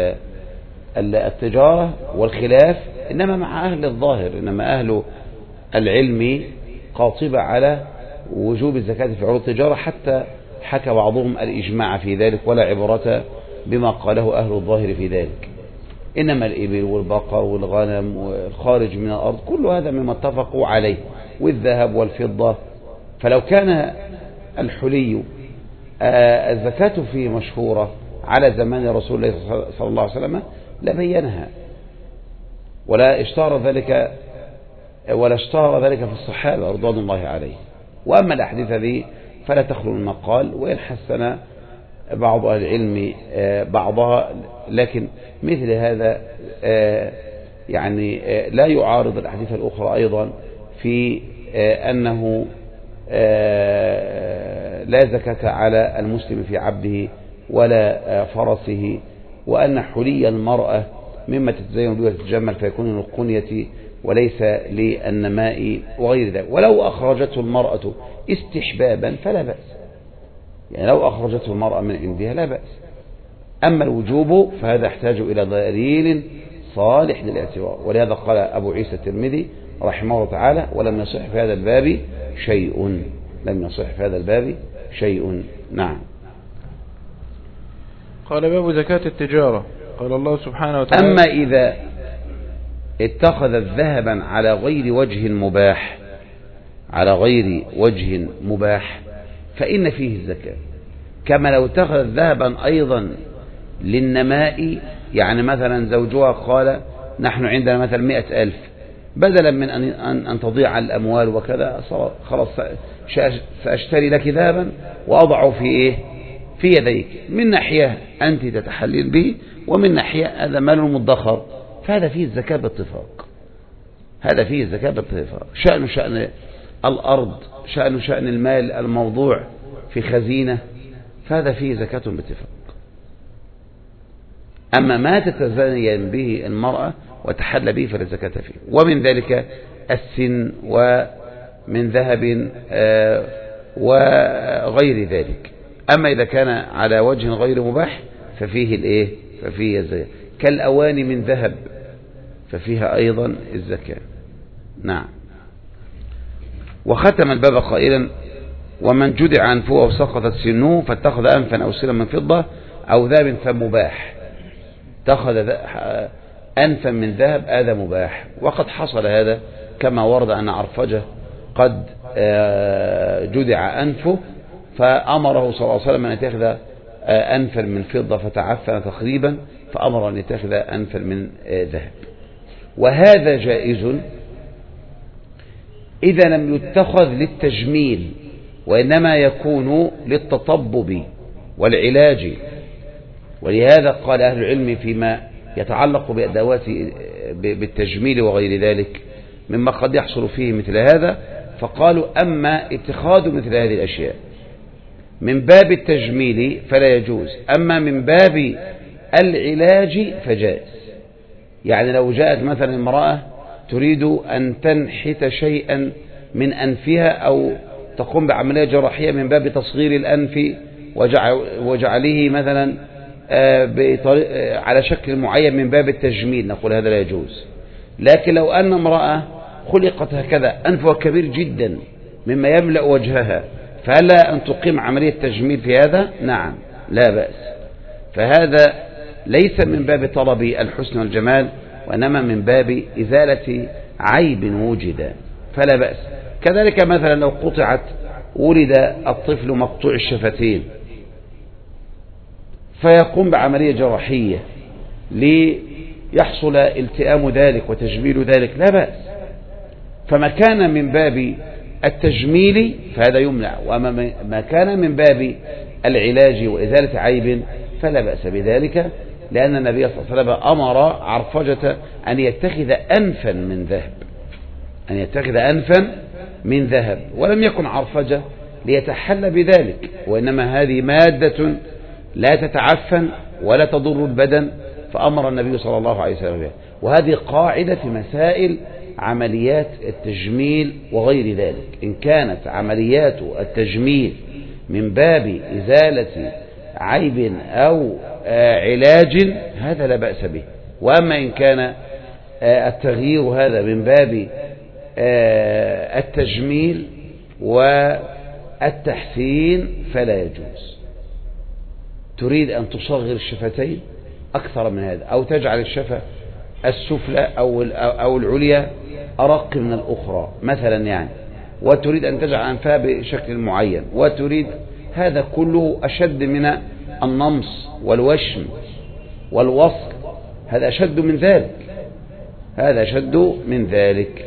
التجارة والخلاف إنما مع أهل الظاهر، إنما أهل العلم قاطبة على وجوب الزكاة في عروض التجارة، حتى حكى بعضهم الإجماع في ذلك ولا عبرة بما قاله أهل الظاهر في ذلك. إنما الإبل والبقر والغنم والخارج من الأرض كل هذا مما اتفقوا عليه، والذهب والفضة. فلو كان الحلي الزكاة فيه مشهورة على زمان رسول الله صلى الله عليه وسلم لبينها، ولا اشتهر ذلك ولا اشتهر ذلك في الصحابة رضوان الله عليه. وأما الأحاديث هذه فلا تخلو من مقال، وإن حسن بعض أهل العلم بعضها، لكن مثل هذا يعني لا يعارض الأحاديث الأخرى أيضا في أنه لا زكاة على المسلم في عبده ولا فرسه، وأن حلي المرأة مما تتزين به وتتجمل فيكون للقنية وليس للنماء وغير ذلك. ولو أخرجته المرأة استحبابا فلا بأس، يعني لو أخرجته المرأة من عندها لا بأس. أما الوجوب فهذا يحتاج إلى دليل صالح للاعتبار، ولهذا قال أبو عيسى الترمذي رحمه الله تعالى ولم يصح في هذا الباب شيء، لم يصح في هذا الباب شيء. نعم. قال باب زكاة التجارة. قال الله سبحانه وتعالى: أما إذا اتخذ ذهبا على غير وجه مباح على غير وجه مباح فإن فيه الزكاة، كما لو اتخذ ذهبا أيضا للنماء، يعني مثلا زوجها قال نحن عندنا مثلا مئة ألف، بدلا من أن, أن تضيع الأموال وكذا، خلاص سأشتري لك ذهبا وأضعه في إيه؟ في يديك، من ناحية أنت تتحلل به، ومن ناحية هذا مال مدخر، فهذا فيه الزكاة باتفاق. هذا فيه الزكاة باتفاق. شأن شأن الأرض، شأن شأن المال الموضوع في خزينة، فهذا فيه زكاة باتفاق. أما ما تتزين به المرأة وتحل به فلا زكاة فيه. ومن ذلك السن، ومن ذهب وغير ذلك. أما إذا كان على وجه غير مباح ففيه الإيه؟ ففيه الزكاة. كالأواني من ذهب ففيها أيضا الزكاة. نعم. وختم الباب قائلا: ومن جدع أنفه أو سقطت سنه فاتخذ أنفا أو سلا من فضة أو ذهب فمباح. اتخذ أنفا من ذهب هذا مباح، وقد حصل هذا كما ورد أن عرفجة قد جدع أنفه فأمره صلى الله عليه وسلم أن يتخذ أنفا من فضة فتعفن تقريبا، فأمر أن يتخذ أنفا من ذهب. وهذا جائز إذا لم يتخذ للتجميل، وإنما يكون للتطبب والعلاج. ولهذا قال أهل العلم فيما يتعلق بأدوات بالتجميل وغير ذلك مما قد يحصل فيه مثل هذا، فقالوا: أما اتخاذ مثل هذه الأشياء من باب التجميل فلا يجوز، أما من باب العلاج فجائز. يعني لو جاءت مثلا امرأة تريد أن تنحت شيئا من أنفها أو تقوم بعملية جراحية من باب تصغير الأنف وجعله مثلا على شكل معين من باب التجميل، نقول هذا لا يجوز. لكن لو أن امرأة خلقت هكذا أنفها كبير جدا مما يملأ وجهها، فهلا أن تقيم عملية تجميل في هذا؟ نعم، لا بأس. فهذا ليس من باب طلب الحسن والجمال، وإنما من باب إزالة عيب وجد، فلا بأس. كذلك مثلا لو قطعت ولد الطفل مقطوع الشفتين فيقوم بعملية جراحية ليحصل التئام ذلك وتجميل ذلك، لا بأس. فما كان من باب التجميل فهذا يمنع، وأما ما كان من باب العلاج وإزالة عيب فلا بأس بذلك، لأن النبي صلى الله عليه وسلم أمر عرفجة أن يتخذ أنفا من ذهب أن يتخذ أنفا من ذهب ولم يكن عرفجة ليتحلى بذلك، وإنما هذه مادة لا تتعفن ولا تضر البدن، فأمر النبي صلى الله عليه وسلم بها. وهذه قاعدة في مسائل عمليات التجميل وغير ذلك. إن كانت عمليات التجميل من باب إزالة عيب أو علاج هذا لا بأس به، وأما إن كان التغيير هذا من باب التجميل والتحسين فلا يجوز. تريد أن تصغر الشفتين أكثر من هذا، أو تجعل الشفة السفلى أو أو العليا أرق من الأخرى مثلا يعني، وتريد أن تجعل أنفها بشكل معين، وتريد هذا كله أشد من النمص والوشم والوصل، هذا أشد من ذلك هذا أشد من ذلك.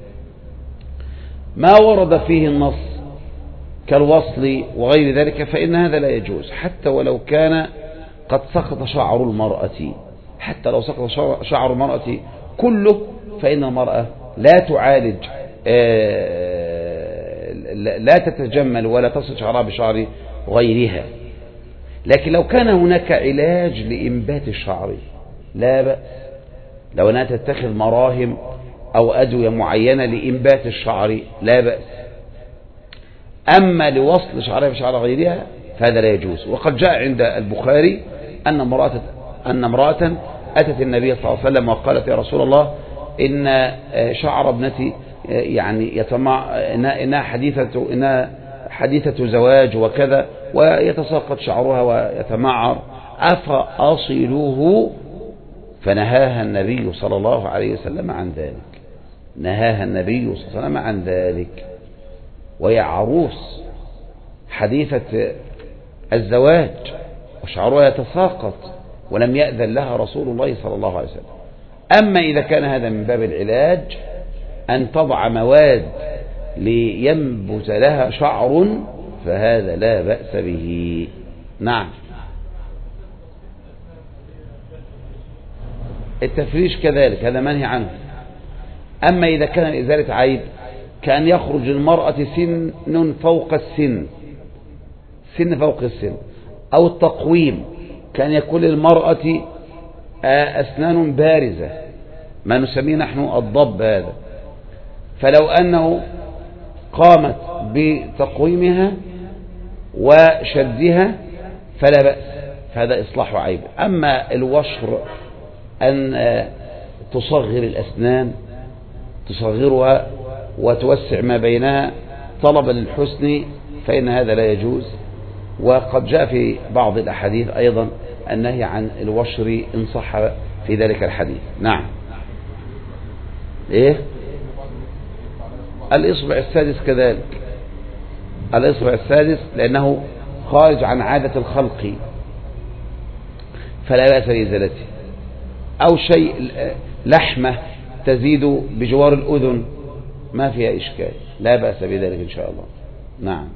ما ورد فيه النص كالوصل وغير ذلك فإن هذا لا يجوز، حتى ولو كان قد سقط شعر المرأة حتى لو سقط شعر المرأة كله، فإن المرأة لا تعالج لا تتجمل ولا تصل شعرها بشعر غيرها. لكن لو كان هناك علاج لإنبات الشعر لا بأس، لو أنها تتخذ مراهم أو أدوية معينة لإنبات الشعر لا بأس. أما لوصل شعرها بشعر غيرها فهذا لا يجوز. وقد جاء عند البخاري أن امرأة أن امرأة أتت النبي صلى الله عليه وسلم وقالت: يا رسول الله، إن شعر ابنتي يعني يتمع إنها حديثة إنها حديثة زواج وكذا ويتساقط شعرها ويتمعر، أفأصله؟ فنهاها النبي صلى الله عليه وسلم عن ذلك، نهاها النبي صلى الله عليه وسلم عن ذلك، وهي عروس حديثة الزواج وشعرها يتساقط ولم يأذن لها رسول الله صلى الله عليه وسلم. أما إذا كان هذا من باب العلاج أن تضع مواد لينبت لها شعر فهذا لا بأس به. نعم. التفريش كذلك هذا منهي عنه. أما إذا كان إزالة عيب كأن يخرج للمرأة سن فوق السن، سن فوق السن، أو التقويم كان يكون للمرأة أسنان بارزة ما نسميه نحن الضب هذا، فلو أنه قامت بتقويمها وشدها فلا بأس، فهذا إصلاح عيب. أما الوشر أن تصغر الأسنان، تصغرها وتوسع ما بينها طلبا للحسن، فإن هذا لا يجوز. وقد جاء في بعض الأحاديث أيضا النهي عن الوشر إن صح في ذلك الحديث. نعم. إيه؟ الإصبع السادس كذلك، الإصبع السادس لأنه خارج عن عادة الخلق فلا بأس بإزالته، أو شيء لحمة تزيد بجوار الأذن ما فيها إشكال، لا بأس بذلك إن شاء الله. نعم.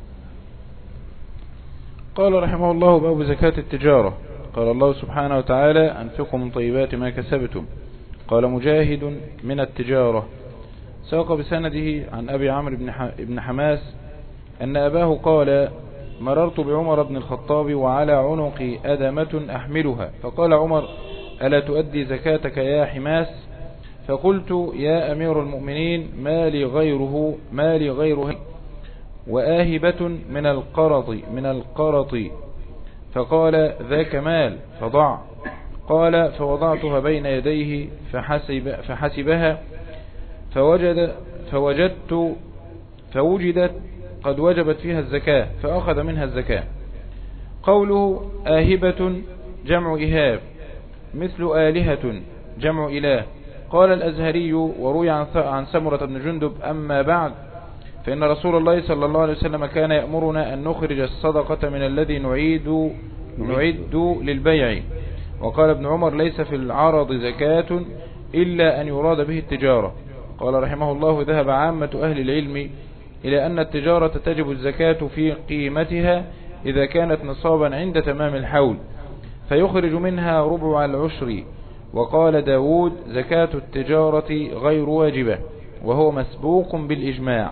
قال رحمه الله: باب زكاة التجارة. قال الله سبحانه وتعالى: أنفقوا من طيبات ما كسبتم. قال مجاهد: من التجارة. ساق بسنده عن أبي عمرو بن حماس أن أباه قال: مررت بعمر بن الخطاب وعلى عنقي أدمة أحملها، فقال عمر: ألا تؤدي زكاتك يا حماس؟ فقلت: يا أمير المؤمنين ما لي غيره ما لي غيره وآهبة من القرط من القرط فقال: ذاك مال فضع. قال: فوضعتها بين يديه فحسب فحسبها فوجد فوجدت فوجدت قد وجبت فيها الزكاة فأخذ منها الزكاة. قوله آهبة جمع إهاب، مثل آلهة جمع إله. قال الأزهري: وروي عن سمرة بن جندب: أما بعد فإن رسول الله صلى الله عليه وسلم كان يأمرنا أن نخرج الصدقة من الذي نعيد نعد للبيع. وقال ابن عمر: ليس في العرض زكاة إلا أن يراد به التجارة. قال رحمه الله: ذهب عامة أهل العلم إلى أن التجارة تجب الزكاة في قيمتها إذا كانت نصابا عند تمام الحول، فيخرج منها ربع العشر. وقال داود: زكاة التجارة غير واجبة، وهو مسبوق بالإجماع،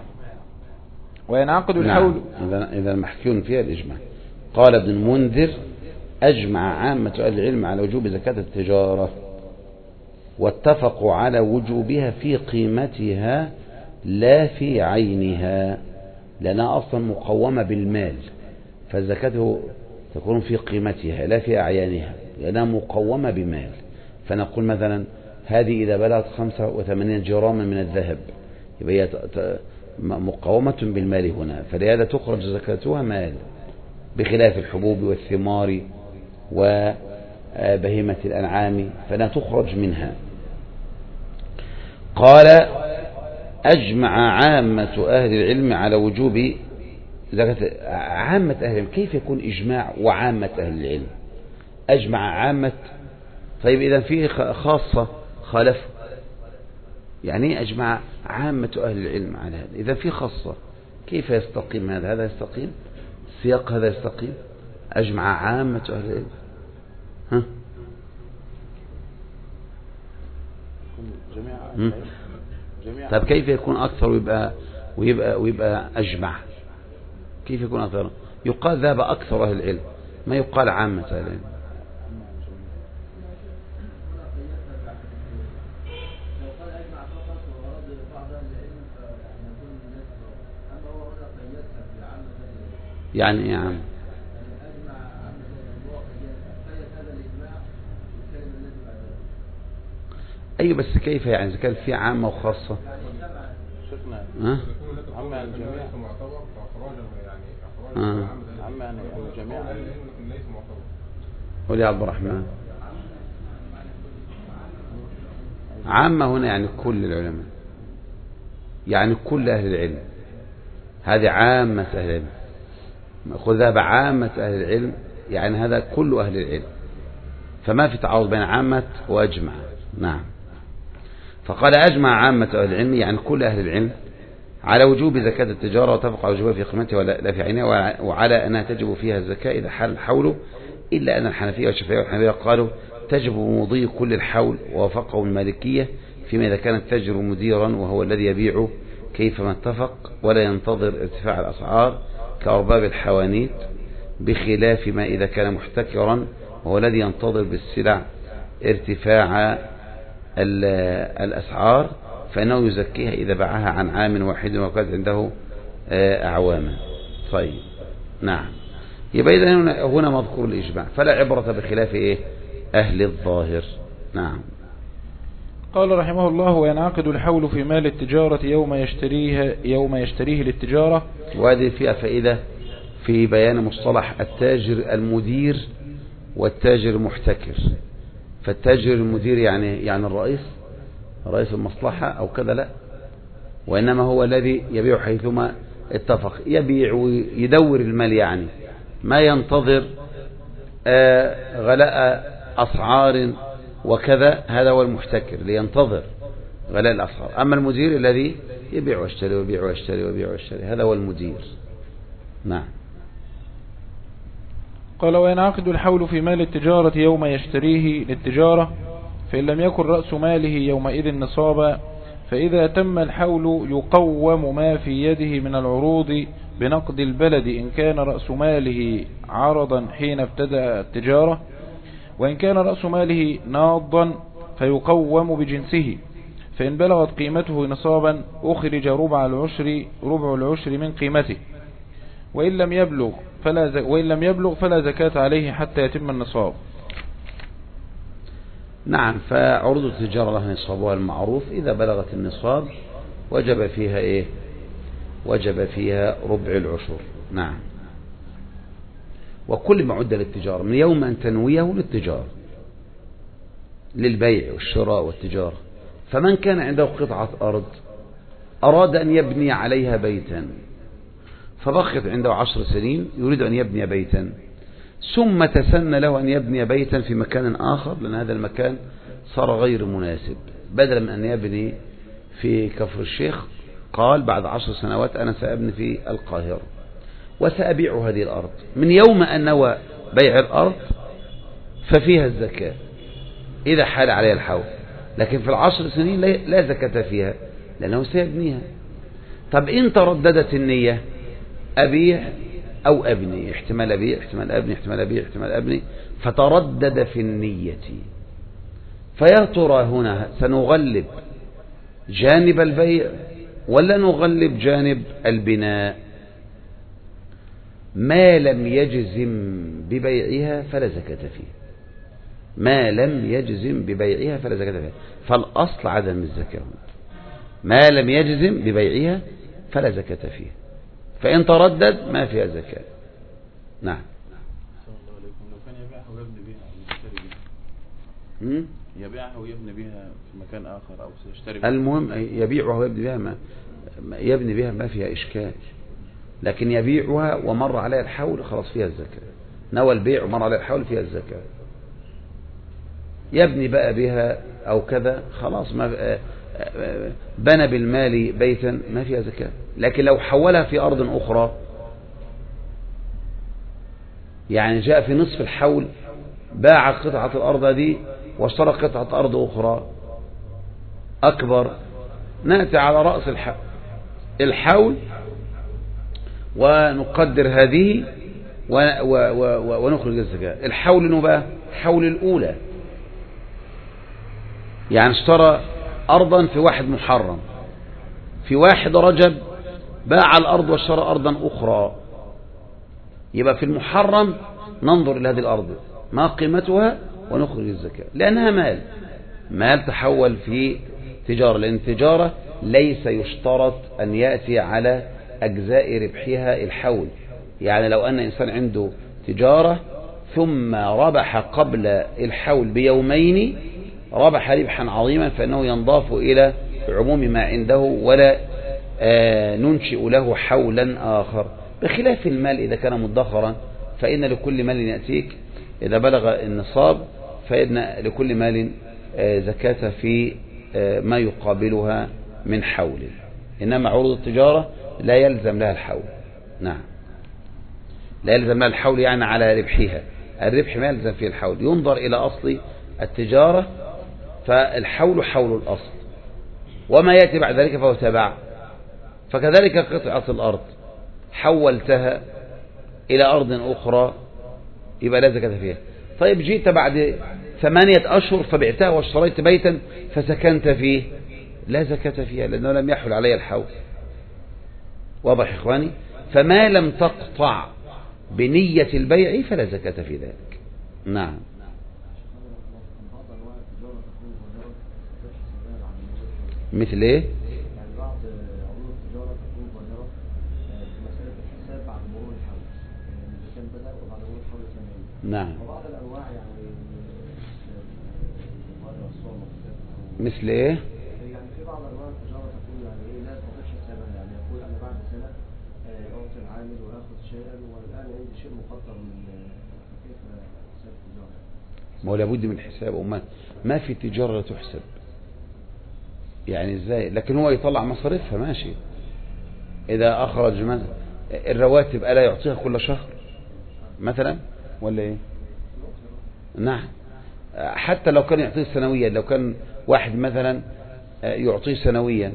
وينعقد الحول. نعم. إذا محكي فيها الإجماع. قال ابن المنذر: أجمع عامة أهل العلم على وجوب زكاة التجارة، واتفقوا على وجوبها في قيمتها لا في عينها، لأنها أصلا مقومة بالمال، فالزكاة تكون في قيمتها لا في أعيانها لأنها مقومة بمال. فنقول مثلا هذه إذا بلغت خمسة وثمانين جراما من الذهب يبقى هي مقومة بالمال هنا، فلهذا تخرج زكاتها مال، بخلاف الحبوب والثمار وبهيمة الأنعام فلا تخرج منها. قال: أجمع عامة أهل العلم على وجوب زكاة. عامة أهل العلم، كيف يكون إجماع وعامة أهل العلم؟ أجمع عامة، طيب إذا فيه خاصة خالفه، يعني أجمع عامة أهل العلم على هذا، إذا فيه خاصة كيف يستقيم هذا؟ هذا يستقيم؟ السياق هذا يستقيم؟ أجمع عامة أهل العلم. ها؟ طيب كيف يكون أكثر ويبقى ويبقى ويبقى أجمع؟ كيف يكون أكثر؟ يقال ذهب أكثر أهل العلم، ما يقال عامة أهل العلم. يعني يا عم أي بس كيف يعني إذا كان في عامة وخاصة؟ شيخنا عم يعني الجميع آه. عم يعني الجميع قولي يا عبد الرحمن. عامة هنا يعني كل العلماء، يعني كل أهل العلم، هذه عامة أهل العلم، خذها بعامة أهل العلم، يعني هذا كل أهل العلم، فما في تعارض بين عامة وأجمع. نعم. فقال أجمع عامة أهل العلم يعني كل أهل العلم على وجوب زكاة التجارة، وتفق على وجوبها في قيمتها ولا في عينها، وعلى أنها تجب فيها الزكاة إذا حال الحول، إلا أن الحنفية والشافعية والحنبلية قالوا تجب بمضي كل الحول، ووافقه المالكية فيما إذا كان التاجر مديرا وهو الذي يبيع كيفما اتفق ولا ينتظر ارتفاع الأسعار كأرباب الحوانيت، بخلاف ما إذا كان محتكرا وهو الذي ينتظر بالسلع ارتفاع الأسعار، فإنه يزكيها إذا باعها عن عام واحد وكانت عنده أعواما. طيب. نعم. يبقى إذن هنا مذكور الإجماع، فلا عبرة بخلاف إيه؟ أهل الظاهر. نعم. قال رحمه الله: وينعقد الحول في مال التجارة يوم يشتريها يوم يشتريه للتجارة. وهذه فيها فائدة في بيان مصطلح التاجر المدير والتاجر المحتكر. فالتاجر المدير يعني يعني الرئيس، رئيس المصلحة أو كذا، لا، وإنما هو الذي يبيع حيثما اتفق، يبيع ويدور المال، يعني ما ينتظر آه غلاء أسعار وكذا، هذا هو المحتكر لينتظر غلاء الأسعار. أما المدير الذي يبيع ويشتري ويبيع ويشتري ويبيع ويشتري، هذا هو المدير. نعم. قال: وينعقد الحول في مال التجارة يوم يشتريه للتجارة، فإن لم يكن رأس ماله يومئذ نصابا، فإذا تم الحول يقوم ما في يده من العروض بنقد البلد إن كان رأس ماله عرضا حين ابتدأ التجارة، وإن كان رأس ماله ناضا فيقوم بجنسه، فإن بلغت قيمته نصابا أخرج ربع العشر ربع العشر من قيمته، وإن لم يبلغ فلا ز... وإن لم يبلغ فلا زكاة عليه حتى يتم النصاب. نعم. فعروض التجارة لها نصابها المعروف، إذا بلغت النصاب وجب فيها إيه؟ وجب فيها ربع العشر. نعم. وكل ما عد للتجارة من يوم أن تنويه للتجارة، للبيع والشراء والتجارة. فمن كان عنده قطعة أرض أراد أن يبني عليها بيتا، فبقيت عنده عشر سنين يريد أن يبني بيتا، ثم تسنى له أن يبني بيتا في مكان آخر، لأن هذا المكان صار غير مناسب، بدلا من أن يبني في كفر الشيخ قال بعد عشر سنوات أنا سأبني في القاهرة وسأبيع هذه الأرض. من يوم أن نوى بيع الأرض ففيها الزكاة إذا حال عليها الحول، لكن في العشر سنين لا زكاة فيها لأنه سيبنيها. طب إن ترددت النية أبيع أو أبني، احتمال أبيع احتمال أبني احتمال أبيع احتمال أبني، فتردد في النية، فيا ترى هنا سنغلب جانب البيع ولا نغلب جانب البناء؟ ما لم يجزم ببيعها فلا زكاة فيه، ما لم يجزم ببيعها فلا زكاة فيه، فالأصل عدم الزكاة. ما لم يجزم ببيعها فلا زكاة فيه، فإن تردد ما فيها زكاة. نعم. لو كان يبيعها ويبني بها أو يشتري بها، يبيعها ويبني بها في مكان آخر أو سيشتري بها، المهم يبيعها ويبني بها، ما يبني بها ما فيها إشكال، لكن يبيعها ومر عليها الحول خلاص فيها الزكاة، نوى البيع ومر عليها الحول فيها الزكاة. يبني بقى بها أو كذا خلاص، ما بنى بالمال بيتا ما فيها زكاة. لكن لو حولها في أرض أخرى، يعني جاء في نصف الحول باع قطعة الأرض دي واشترى قطعة أرض أخرى أكبر، نأتي على رأس الحول ونقدر هذه ونخرج الزكاة. الحول إنه بقى حول الأولى، يعني اشترى أرضا في واحد محرم، في واحد رجب باع الأرض واشترى أرضا أخرى، يبقى في المحرم ننظر إلى هذه الأرض ما قيمتها ونخرج الزكاة، لأنها مال، مال تحول في تجارة، لأن التجارة ليس يشترط أن يأتي على أجزاء ربحها الحول. يعني لو أن إنسان عنده تجارة ثم ربح قبل الحول بيومين ربح ربحا عظيما فإنه ينضاف إلى عموم ما عنده ولا آه ننشئ له حولا آخر، بخلاف المال إذا كان مدخرا فإن لكل مال يأتيك إذا بلغ النصاب فإن لكل مال آه زكاة في آه ما يقابلها من حول. إنما عروض التجارة لا يلزم لها الحول. نعم، لا يلزم لها الحول يعني على ربحها، الربح ما يلزم فيه الحول، ينظر إلى أصل التجارة فالحول حول الأصل، وما يأتي بعد ذلك فهو تبع. فكذلك قطعة الأرض حولتها إلى أرض أخرى يبقى لا زكاة فيها. طيب جيت بعد ثمانية أشهر فبعتها واشتريت بيتا فسكنت فيه، لا زكاة فيها لأنه لم يحول علي الحول. واضح إخواني؟ فما لم تقطع بنية البيع فلا زكاة في ذلك. نعم. مثل ايه؟ يعني بعض عروض التجارة تكون ظاهرة في مسألة الحساب بعد مرور الحول، يعني إذا كان بدأ وبعد مرور الحول ثمانية. نعم. وبعض الأنواع يعني مثل ايه؟ يعني في بعض أنواع التجارة تكون يعني ايه لا تستطيع حسابها، يعني يقول أنا بعد سنة أعطي العامل وآخذ شيئا والآن عندي شيء مقدر من كيف حساب التجارة؟ ما هو لابد من حساب وما ما في تجارة لا تحسب. يعني ازاي؟ لكن هو يطلع مصاريفها ماشي. اذا اخرج مثلا الرواتب الا يعطيها كل شهر مثلا ولا ايه؟ نعم. حتى لو كان يعطيه سنويا، لو كان واحد مثلا يعطيه سنويا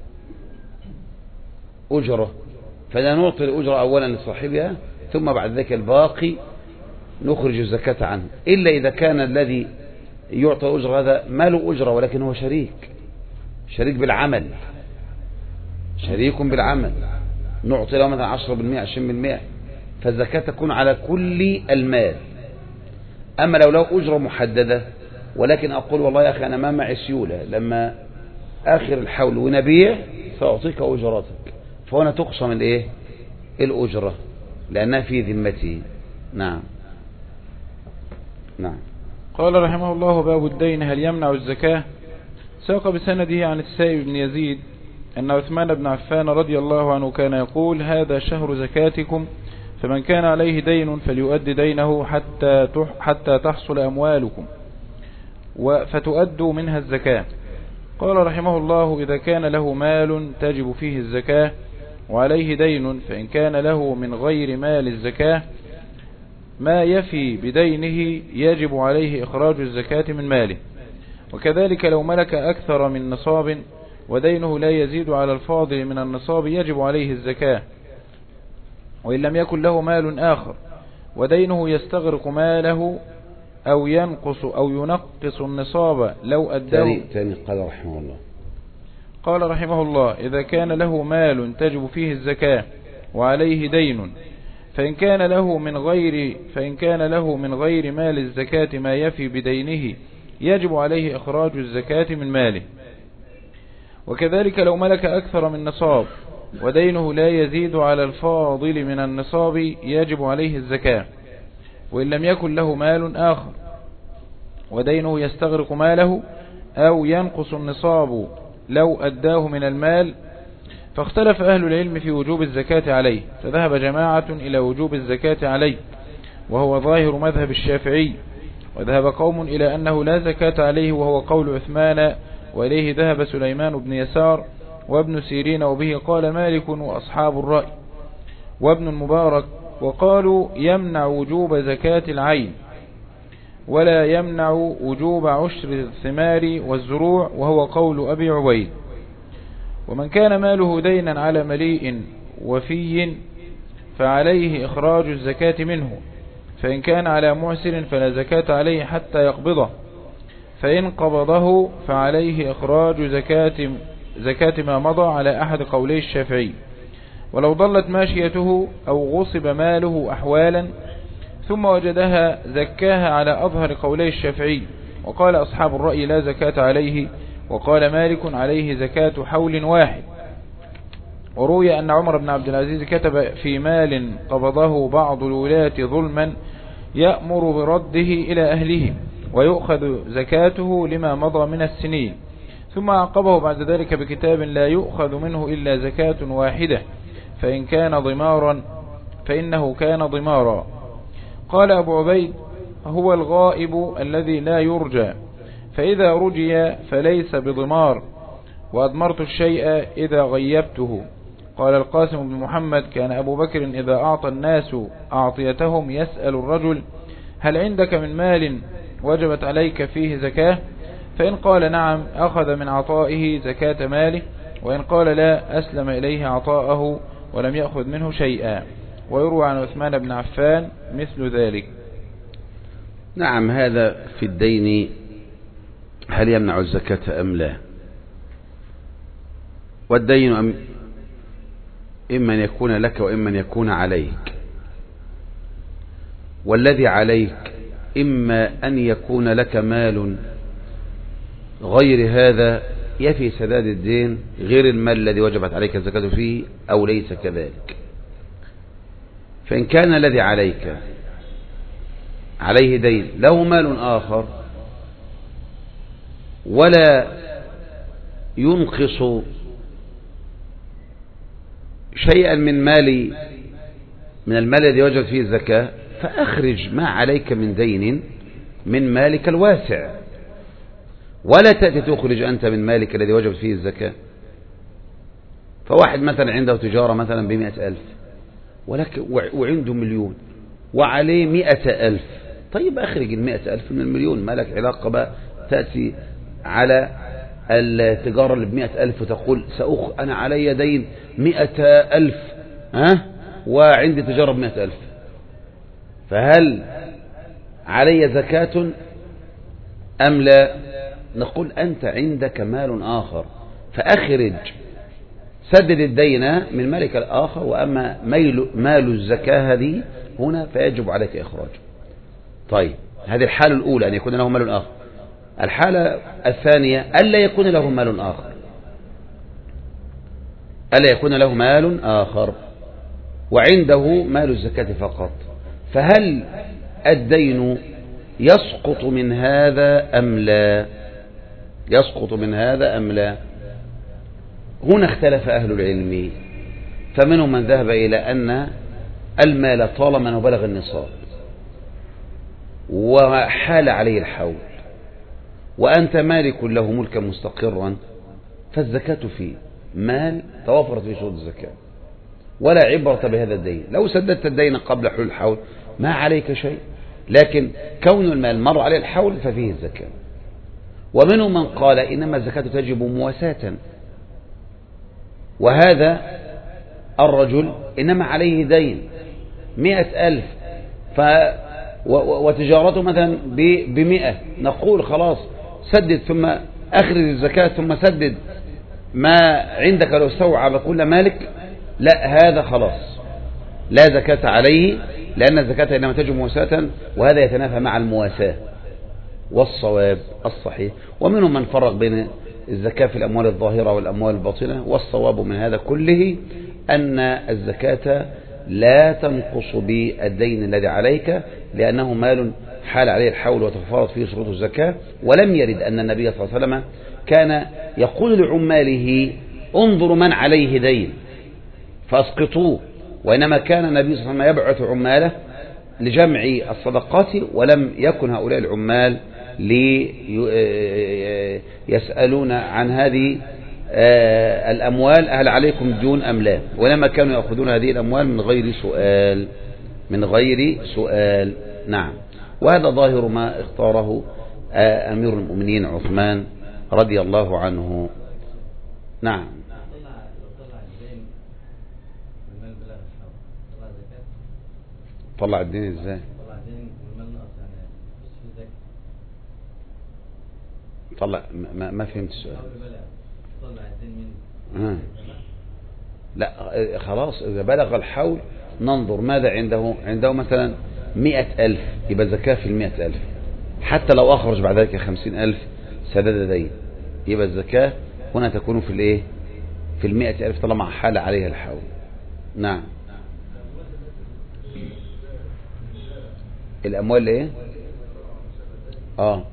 اجره فلا نعطي الاجره اولا لصاحبها ثم بعد ذلك الباقي نخرج الزكاة عنه، الا اذا كان الذي يعطى الاجره هذا ما له اجره ولكن هو شريك شريك بالعمل، شريك بالعمل، نعطي له مثلا عشرة بالمئة عشرين بالمئة فالزكاة تكون على كل المال. أما لو له أجرة محددة ولكن أقول والله يا أخي أنا ما معي سيولة لما آخر الحول ونبيع سأعطيك أجرتك، فهنا تقسم الإيه؟ الأجرة لأنها في ذمته. نعم. نعم. قال رحمه الله باب الدين هل يمنع الزكاة؟ ساق بسنده عن السائب بن يزيد أن عثمان بن عفان رضي الله عنه كان يقول هذا شهر زكاتكم فمن كان عليه دين فليؤد دينه حتى حتى تحصل أموالكم فتؤدوا منها الزكاة. قال رحمه الله إذا كان له مال تجب فيه الزكاة وعليه دين فإن كان له من غير مال الزكاة ما يفي بدينه يجب عليه إخراج الزكاة من ماله. وكذلك لو ملك أكثر من نصاب ودينه لا يزيد على الفاضل من النصاب يجب عليه الزكاة، وإن لم يكن له مال آخر ودينه يستغرق ماله أو ينقص أو ينقص النصاب لو أداه. تاني قال رحمه الله قال رحمه الله إذا كان له مال تجب فيه الزكاة وعليه دين فإن كان له من غير فإن كان له من غير مال الزكاة ما يفي بدينه يجب عليه إخراج الزكاة من ماله. وكذلك لو ملك أكثر من نصاب ودينه لا يزيد على الفاضل من النصاب يجب عليه الزكاة، وإن لم يكن له مال آخر ودينه يستغرق ماله أو ينقص النصاب لو أداه من المال. فاختلف أهل العلم في وجوب الزكاة عليه، فذهب جماعة إلى وجوب الزكاة عليه وهو ظاهر مذهب الشافعي، وذهب قوم إلى أنه لا زكاة عليه وهو قول عثمان، وإليه ذهب سليمان بن يسار وابن سيرين وبه قال مالك وأصحاب الرأي وابن المبارك، وقالوا يمنع وجوب زكاة العين ولا يمنع وجوب عشر الثمار والزروع وهو قول أبي عبيد. ومن كان ماله دينا على مليء وفي فعليه إخراج الزكاة منه، فإن كان على معسر فلا زكاة عليه حتى يقبضه، فإن قبضه فعليه إخراج زكاة زكاة ما مضى على أحد قولي الشافعي. ولو ضلت ماشيته أو غصب ماله أحوالا ثم وجدها زكاها على أظهر قولي الشافعي، وقال أصحاب الرأي لا زكاة عليه وقال مالك عليه زكاة حول واحد. وروي أن عمر بن عبد العزيز كتب في مال قبضه بعض الولاة ظلما يأمر برده إلى أهله ويؤخذ زكاته لما مضى من السنين، ثم عقبه بعد ذلك بكتاب لا يؤخذ منه إلا زكاة واحدة فإن كان ضمارا فإنه كان ضمارا. قال أبو عبيد هو الغائب الذي لا يرجى، فإذا رجي فليس بضمار، وأضمرت الشيء إذا غيبته. قال القاسم بن محمد كان أبو بكر إذا أعطى الناس أعطيتهم يسأل الرجل هل عندك من مال وجبت عليك فيه زكاة؟ فإن قال نعم أخذ من عطائه زكاة ماله، وإن قال لا أسلم إليه عطاءه ولم يأخذ منه شيئا. ويروى عن عثمان بن عفان مثل ذلك. نعم، هذا في الدين هل يمنع الزكاة أم لا؟ والدين أم إما أن يكون لك وإما أن يكون عليك، والذي عليك إما أن يكون لك مال غير هذا يفي سداد الدين غير المال الذي وجبت عليك الزكاة فيه، أو ليس كذلك. فإن كان الذي عليك عليه دين له مال آخر ولا ينقص شيئا من مال من المال الذي وجبت فيه الزكاة، فأخرج ما عليك من دين من مالك الواسع، ولا تأتي تخرج أنت من مالك الذي وجبت فيه الزكاة. فواحد مثلا عنده تجارة مثلا بمئة ألف ولك وعنده مليون وعليه مئة ألف، طيب أخرج المئة ألف من المليون، ما لك علاقة بقى تأتي على التجارة اللي بمئة ألف وتقول سأخ أنا علي دين مئة ألف ها وعندي تجارة بمئة ألف، فهل علي زكاة أم لا؟ نقول أنت عندك مال آخر فأخرج سدد الدين من مالك الآخر، وأما مال الزكاة هذه هنا فيجب عليك إخراج. طيب هذه الحالة الأولى أن يكون له مال آخر. الحالة الثانية ألا يكون له مال آخر، ألا يكون له مال آخر وعنده مال الزكاة فقط، فهل الدين يسقط من هذا أم لا؟ يسقط من هذا أم لا؟ هنا اختلف أهل العلم، فمنهم من ذهب إلى أن المال طالما أنه بلغ النصاب وحال عليه الحول وأنت مالك له ملكا مستقرا فالزكاة فيه، مال توفرت في شروط الزكاة ولا عبرة بهذا الدين. لو سددت الدين قبل حلول الحول ما عليك شيء، لكن كون المال مر عليه الحول ففيه الزكاة. ومنهم من قال إنما الزكاة تجب مواساة، وهذا الرجل إنما عليه دين مئة ألف ف وتجارته مثلا بمئة، نقول خلاص سدد ثم أخرج الزكاة ثم سدد ما عندك لو استوعب كل مالك، لا هذا خلاص لا زكاة عليه، لأن الزكاة إنما تجب مواساة، وهذا يتنافى مع المواساة والصواب الصحيح. ومنهم من فرق بين الزكاة في الأموال الظاهرة والأموال الباطنة، والصواب من هذا كله أن الزكاة لا تنقص بالدين الذي عليك، لأنه مال حال عليه الحول وتفرض فيه شروط الزكاة. ولم يرد أن النبي صلى الله عليه وسلم كان يقول لعماله انظروا من عليه دين فاسقطوه، وإنما كان النبي صلى الله عليه وسلم يبعث عماله لجمع الصدقات، ولم يكن هؤلاء العمال ليسألون عن هذه الأموال هل عليكم ديون أم لا، ولما كانوا يأخذون هذه الأموال من غير سؤال من غير سؤال. نعم، وهذا ظاهر ما اختاره أمير المؤمنين عثمان رضي الله عنه. نعم. طلع الدين ازاي؟ طلع ما, ما فهمت السؤال. آه. لا خلاص إذا بلغ الحول ننظر ماذا عنده. عنده مثلا مئة ألف يبقى زكاة في المئة ألف، حتى لو أخرج بعد ذلك خمسين ألف سداد دين. يبقى الزكاة هنا تكون في الايه في المئة ألف طالما حال عليها الحول. نعم. الأموال ايه اه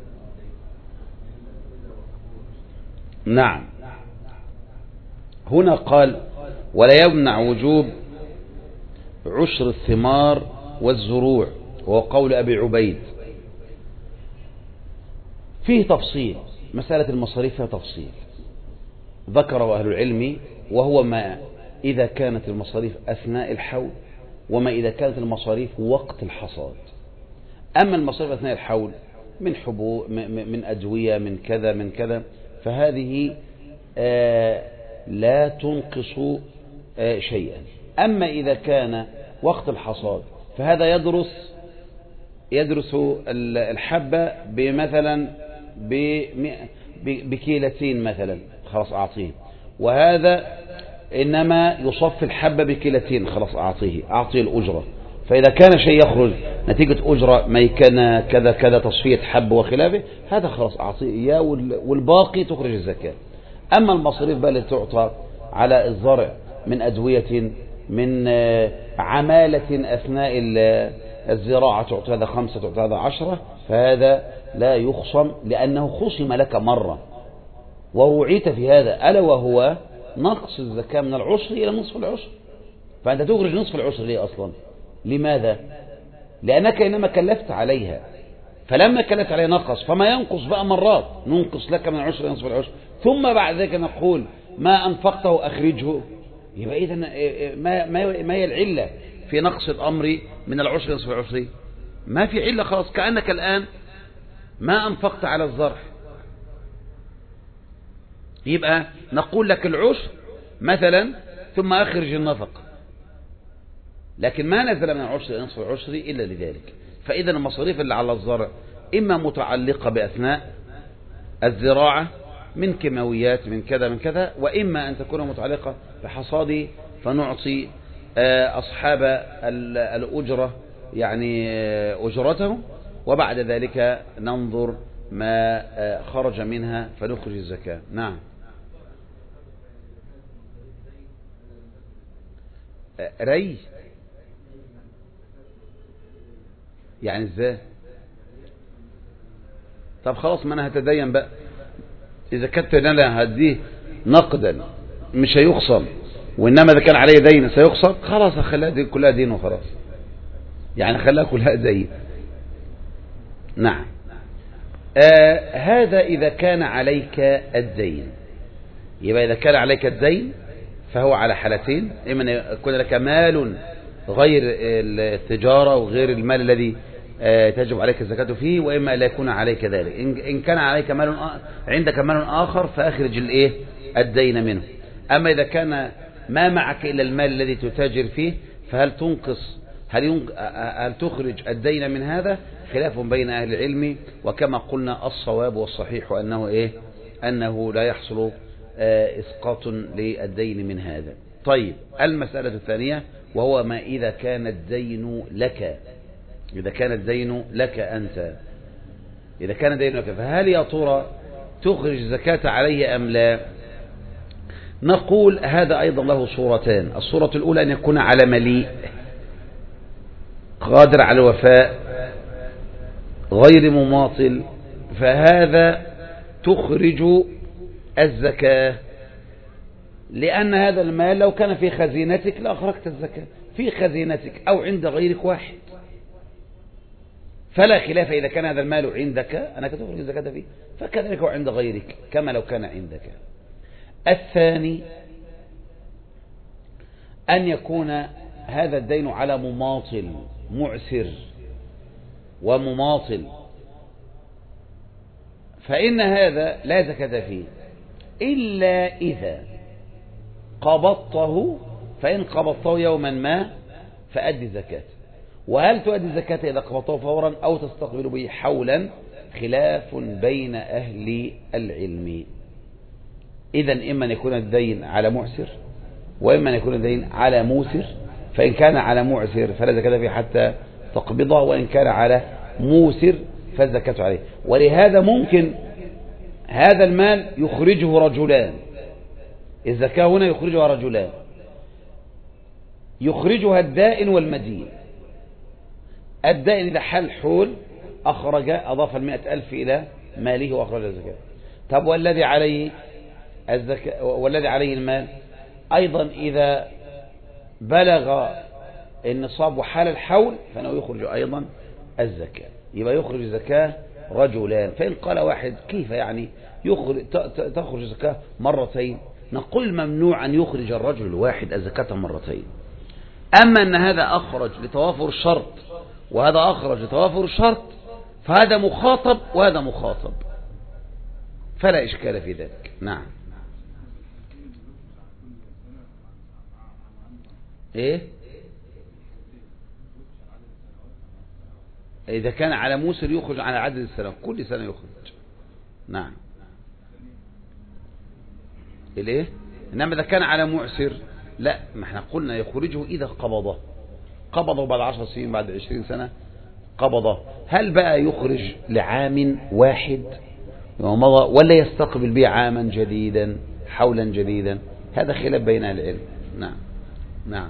نعم. هنا قال ولا يمنع وجوب عشر الثمار والزروع، وهو قول أبي عبيد. فيه تفصيل، مسألة المصاريف فيها تفصيل ذكره أهل العلم، وهو ما إذا كانت المصاريف أثناء الحول، وما إذا كانت المصاريف وقت الحصاد. أما المصاريف أثناء الحول من حبوب، من أدوية، من كذا من كذا، فهذه آه لا تنقص آه شيئا. أما إذا كان وقت الحصاد فهذا يدرس يدرس الحبة بمثلا بكيلتين مثلا، خلاص أعطيه. وهذا إنما يصف الحبة بكيلتين، خلاص أعطيه أعطيه الأجرة. فإذا كان شيء يخرج نتيجة أجرة ميكنة كذا كذا تصفية حب وخلافه، هذا خلاص أعطيه إياه، والباقي تخرج الزكاة. أما المصاريف بقى اللي تعطى على الزرع من أدوية، من عمالة أثناء الزراعة، تعطي هذا خمسة تعطي هذا عشرة، فهذا لا يخصم، لأنه خصم لك مرة ووعيت في هذا، ألا وهو نقص الزكاة من العشر إلى نصف العشر. فأنت تخرج نصف العشر ليه أصلا؟ لماذا؟ لأنك إنما كلفت عليها، فلما كلفت عليها نقص، فما ينقص بقى مرات، ننقص لك من العشر إلى نصف العشر، ثم بعد ذلك نقول ما أنفقته أخرجه. يبقى إذن ما, ما, ما هي العلة في نقص الأمر من العشر إلى نصف العشر؟ ما في علة خلاص. كأنك الآن ما أنفقت على الزرع، يبقى نقول لك العشر مثلا ثم أخرج النفق، لكن ما نزل من العشر إلى نصف العشر إلا لذلك. فإذا المصاريف اللي على الزرع إما متعلقة بأثناء الزراعة من كيماويات من كذا من كذا، وإما أن تكون متعلقة بحصاد، فنعطي أصحاب الأجرة يعني أجرتهم، وبعد ذلك ننظر ما خرج منها فنخرج الزكاة. نعم. ري يعني ازاي؟ طب خلاص، ما انا هتدين بقى. اذا كنت انا هديه نقدا مش هيخصم، وانما اذا كان عليه دين سيخصم، خلاص اخليها دي كلها دين وخلاص، يعني خليها كلها دين. نعم. آه هذا اذا كان عليك الدين. يبقى اذا كان عليك الدين فهو على حالتين: اما ان يكون لك مال غير التجارة وغير المال الذي تجب عليك الزكاة فيه، وإما لا يكون عليك ذلك. إن كان عليك مال عندك مال آخر فأخرج الإيه الدين منه. أما إذا كان ما معك إلا المال الذي تتاجر فيه، فهل تنقص هل, هل تخرج الدين من هذا؟ خلاف بين أهل العلم، وكما قلنا الصواب والصحيح أنه إيه أنه لا يحصل إسقاط للدين من هذا. طيب، المسألة الثانية وهو ما إذا كان الدين لك. إذا كان الدين لك أنت، إذا كان الدين لك، فهل يا ترى تخرج زكاة عليه أم لا؟ نقول هذا أيضا له صورتان. الصورة الأولى أن يكون على مليء قادر على الوفاء غير مماطل، فهذا تخرج الزكاة، لأن هذا المال لو كان في خزينتك لأخرجت الزكاة. في خزينتك أو عند غيرك واحد، فلا خلاف. إذا كان هذا المال عندك أنك تخرج الزكاة فيه، فكذلك هو عند غيرك كما لو كان عندك. الثاني أن يكون هذا الدين على مماطل، معسر ومماطل، فإن هذا لا زكاة فيه إلا إذا قبضته. فإن قبضته يوما ما فأدي زكاة. وهل تؤدي الزكاة إذا قبضته فورا أو تستقبل به حولا؟ خلاف بين أهل العلم. إذن إما أن يكون الدين على معسر، وإما أن يكون الدين على موسر. فإن كان على معسر فلا زكاة فيه حتى تقبضه، وإن كان على موسر فالزكاة عليه. ولهذا ممكن هذا المال يخرجه رجلان، الزكاة هنا يخرجها رجلان، يخرجها الدائن والمدين. الدائن إذا حل حول أخرج أضاف المئة ألف إلى ماله وأخرج الزكاة. طب والذي عليه الزكاة والذي عليه المال أيضا إذا بلغ النصاب وحال الحول فإنه يخرج أيضا الزكاة. يبقى يخرج زكاة رجلان. فإن قال واحد كيف يعني يخرج تخرج زكاة مرتين؟ نقول ممنوع أن يخرج الرجل الواحد الزكاة مرتين. أما أن هذا أخرج لتوافر الشرط وهذا أخرج لتوافر الشرط فهذا مخاطب وهذا مخاطب، فلا إشكال في ذلك. نعم. إيه؟ إذا كان على موسر يخرج على عدد السنة، كل سنة يخرج. نعم. الإيه؟ إنما إذا كان على معسر لا، ما احنا قلنا يخرجه إذا قبضه قبضه بعد عشر سنين بعد عشرين سنة قبضه. هل بقى يخرج لعام واحد ومضى ولا يستقبل به عاما جديدا حولا جديدا؟ هذا خلاف بين العلم. نعم. نعم.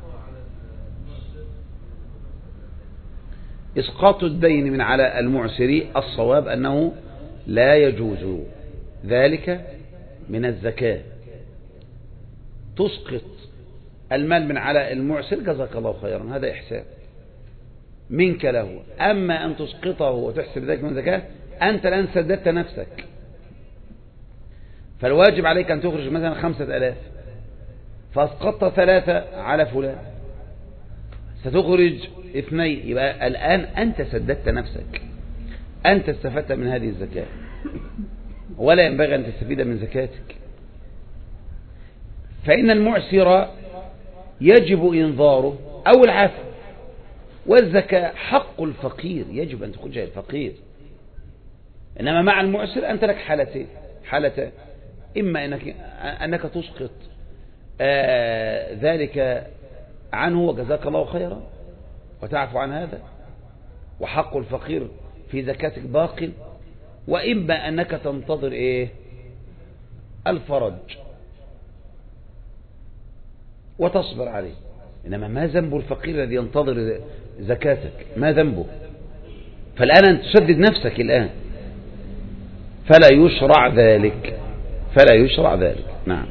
إسقاط الدين من على المعسر الصواب أنه لا يجوز ذلك من الزكاة. تسقط المال من على المعسر جزاك الله خيرا، هذا إحسان منك له. أما أن تسقطه وتحسب ذلك من زكاة أنت الآن سددت نفسك، فالواجب عليك أن تخرج مثلا خمسة ألاف فأسقطت ثلاثة على فلان ستخرج اثنين، يبقى الآن أنت سددت نفسك، أنت استفدت من هذه الزكاة ولا ينبغي أن تستفيد من زكاتك. فإن المعسر يجب إنظاره أو العفو، والزكاة حق الفقير يجب أن تخرجها الفقير. إنما مع المعسر أنت لك حالتين حالتان، إما أنك, أنك تسقط آه ذلك عنه وجزاك الله خيرا وتعفو عن هذا وحق الفقير في زكاتك باق، وإما أنك تنتظر إيه الفرج وتصبر عليه. إنما ما ذنب الفقير الذي ينتظر زكاتك؟ ما ذنبه؟ فالآن أن تسدد نفسك الآن، فلا يشرع ذلك فلا يشرع ذلك. نعم.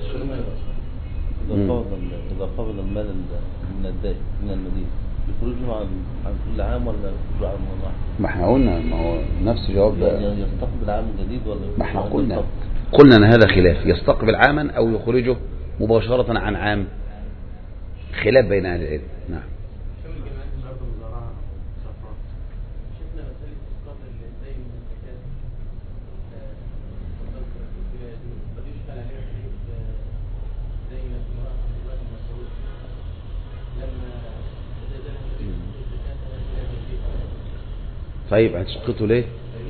إذا قبل المال من الدائن من المدين يخرجه عن كل عام ولا يخرجه عام واحد؟ ما احنا قلنا، ما هو نفس جواب يعني يستقبل عام جديد ولا ما احنا قلنا قلنا ان هذا خلاف، يستقبل عاما او يخرجه مباشرة عن عام، خلاف بين اهل العلم. نعم. طيب هتسقطه ليه؟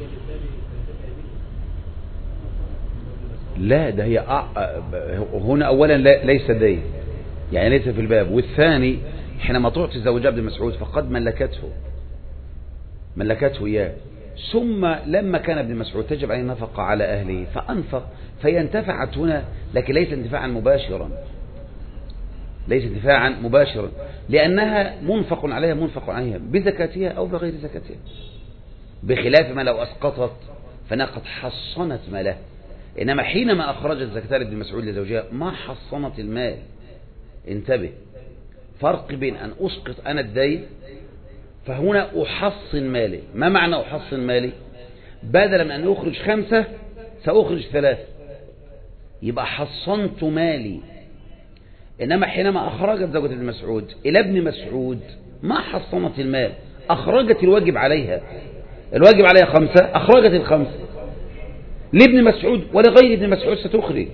لا، ده هي أع... هنا اولا لا ليس دين، يعني ليس في الباب. والثاني حينما تعطي زوجها ابن مسعود فقد ملكته ملكته اياه، ثم لما كان ابن مسعود تجب عليه النفقة على اهله فانفق، فهي انتفعت هنا، لكن ليس انتفاعا مباشرا ليس انتفاعا مباشرا لانها منفق عليها منفق عليها بزكاتها او بغير زكاتها، بخلاف ما لو اسقطت فانها قد حصنت ماله. انما حينما اخرجت زكاة ابن مسعود لزوجها ما حصنت المال. انتبه، فرق بين ان اسقط انا الدين فهنا احصن مالي. ما معنى احصن مالي؟ بدلا من ان اخرج خمسة ساخرج ثلاثة، يبقى حصنت مالي. انما حينما اخرجت زوجة ابن مسعود الى ابن مسعود ما حصنت المال، اخرجت الواجب عليها. الواجب عليها خمسة، اخرجت الخمسة لابن مسعود ولغير ابن مسعود ستخرج،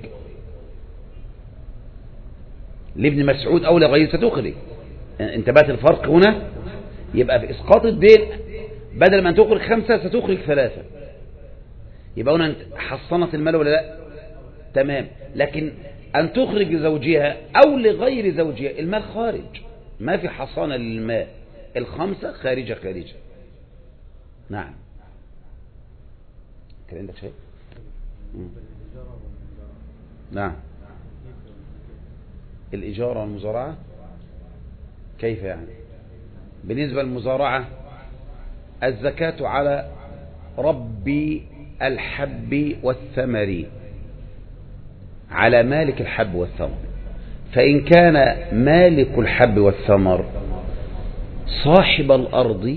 لابن مسعود او لغير ستخرج. انتبهت الفرق هنا؟ يبقى في اسقاط الدين بدل ما ان تخرج خمسة ستخرج ثلاثة، يبقى هنا حصنت المال ولا لا؟ تمام. لكن ان تخرج لزوجها او لغير زوجها المال خارج، ما في حصانة للمال، الخمسة خارجة خارجة. نعم. كان عندك شيء؟ نعم. الإجارة والمزارعة كيف يعني؟ بالنسبة للمزارعة الزكاة على رب الحب والثمر، على مالك الحب والثمر. فإن كان مالك الحب والثمر صاحب الأرض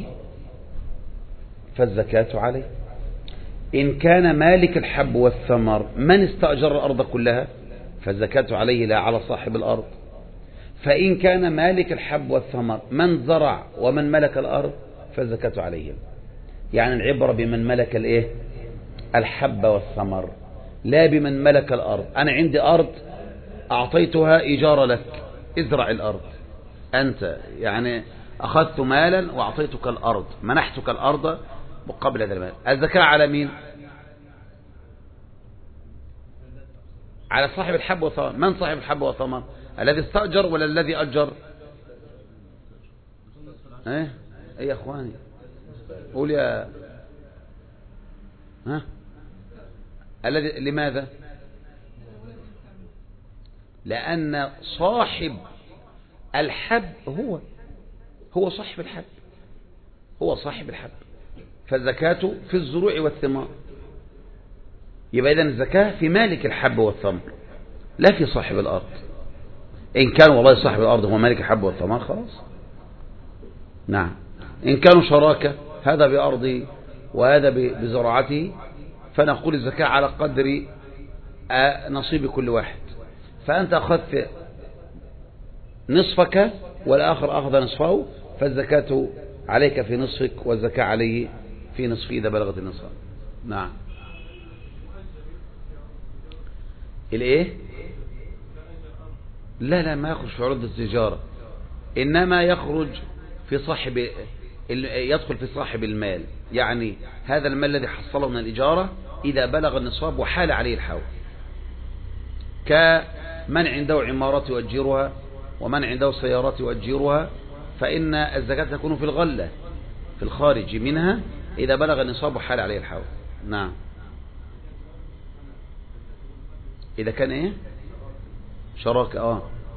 فالزكاة عليه. إن كان مالك الحب والثمر من استأجر الأرض كلها فالزكاة عليه لا على صاحب الأرض. فإن كان مالك الحب والثمر من زرع ومن ملك الأرض فالزكاة عليهم. يعني العبرة بمن ملك الإيه؟ الحب والثمر، لا بمن ملك الأرض. أنا عندي أرض أعطيتها إيجار لك، ازرع الأرض أنت، يعني أخذت مالا وأعطيتك الأرض، منحتك الأرض مقابل هذا المال. الزكاة على مين؟ على صاحب الحب والثمر. من صاحب الحب والثمر؟ الذي استأجر ولا الذي أجر؟ ايه ايه يا اخواني قول يا ها الذي. لماذا؟ لأن صاحب الحب هو هو صاحب الحب، هو صاحب الحب. فالزكاة في الزروع والثمار. يبقى إذن الزكاة في مالك الحب والثمر لا في صاحب الأرض. إن كان والله صاحب الأرض هو مالك الحب والثمار خلاص. نعم. إن كانوا شراكة، هذا بأرضه وهذا بزراعته، فنقول الزكاة على قدر نصيب كل واحد. فأنت أخذت نصفك والآخر أخذ نصفه، فالزكاة عليك في نصفك والزكاة عليه في نصفه إذا بلغت النصف. نعم. الإيه؟ لا لا ما يخرج في عروض التجارة، إنما يخرج في صاحب، يدخل في صاحب المال. يعني هذا المال الذي حصله من الإجارة إذا بلغ النصاب وحال عليه الحول، كمن عنده عمارات يؤجرها ومن عنده سيارات يؤجرها، فإن الزكاة تكون في الغلة في الخارج منها إذا بلغ النصاب وحال عليه الحول. نعم. إذا كان إيه؟ شراكة. آه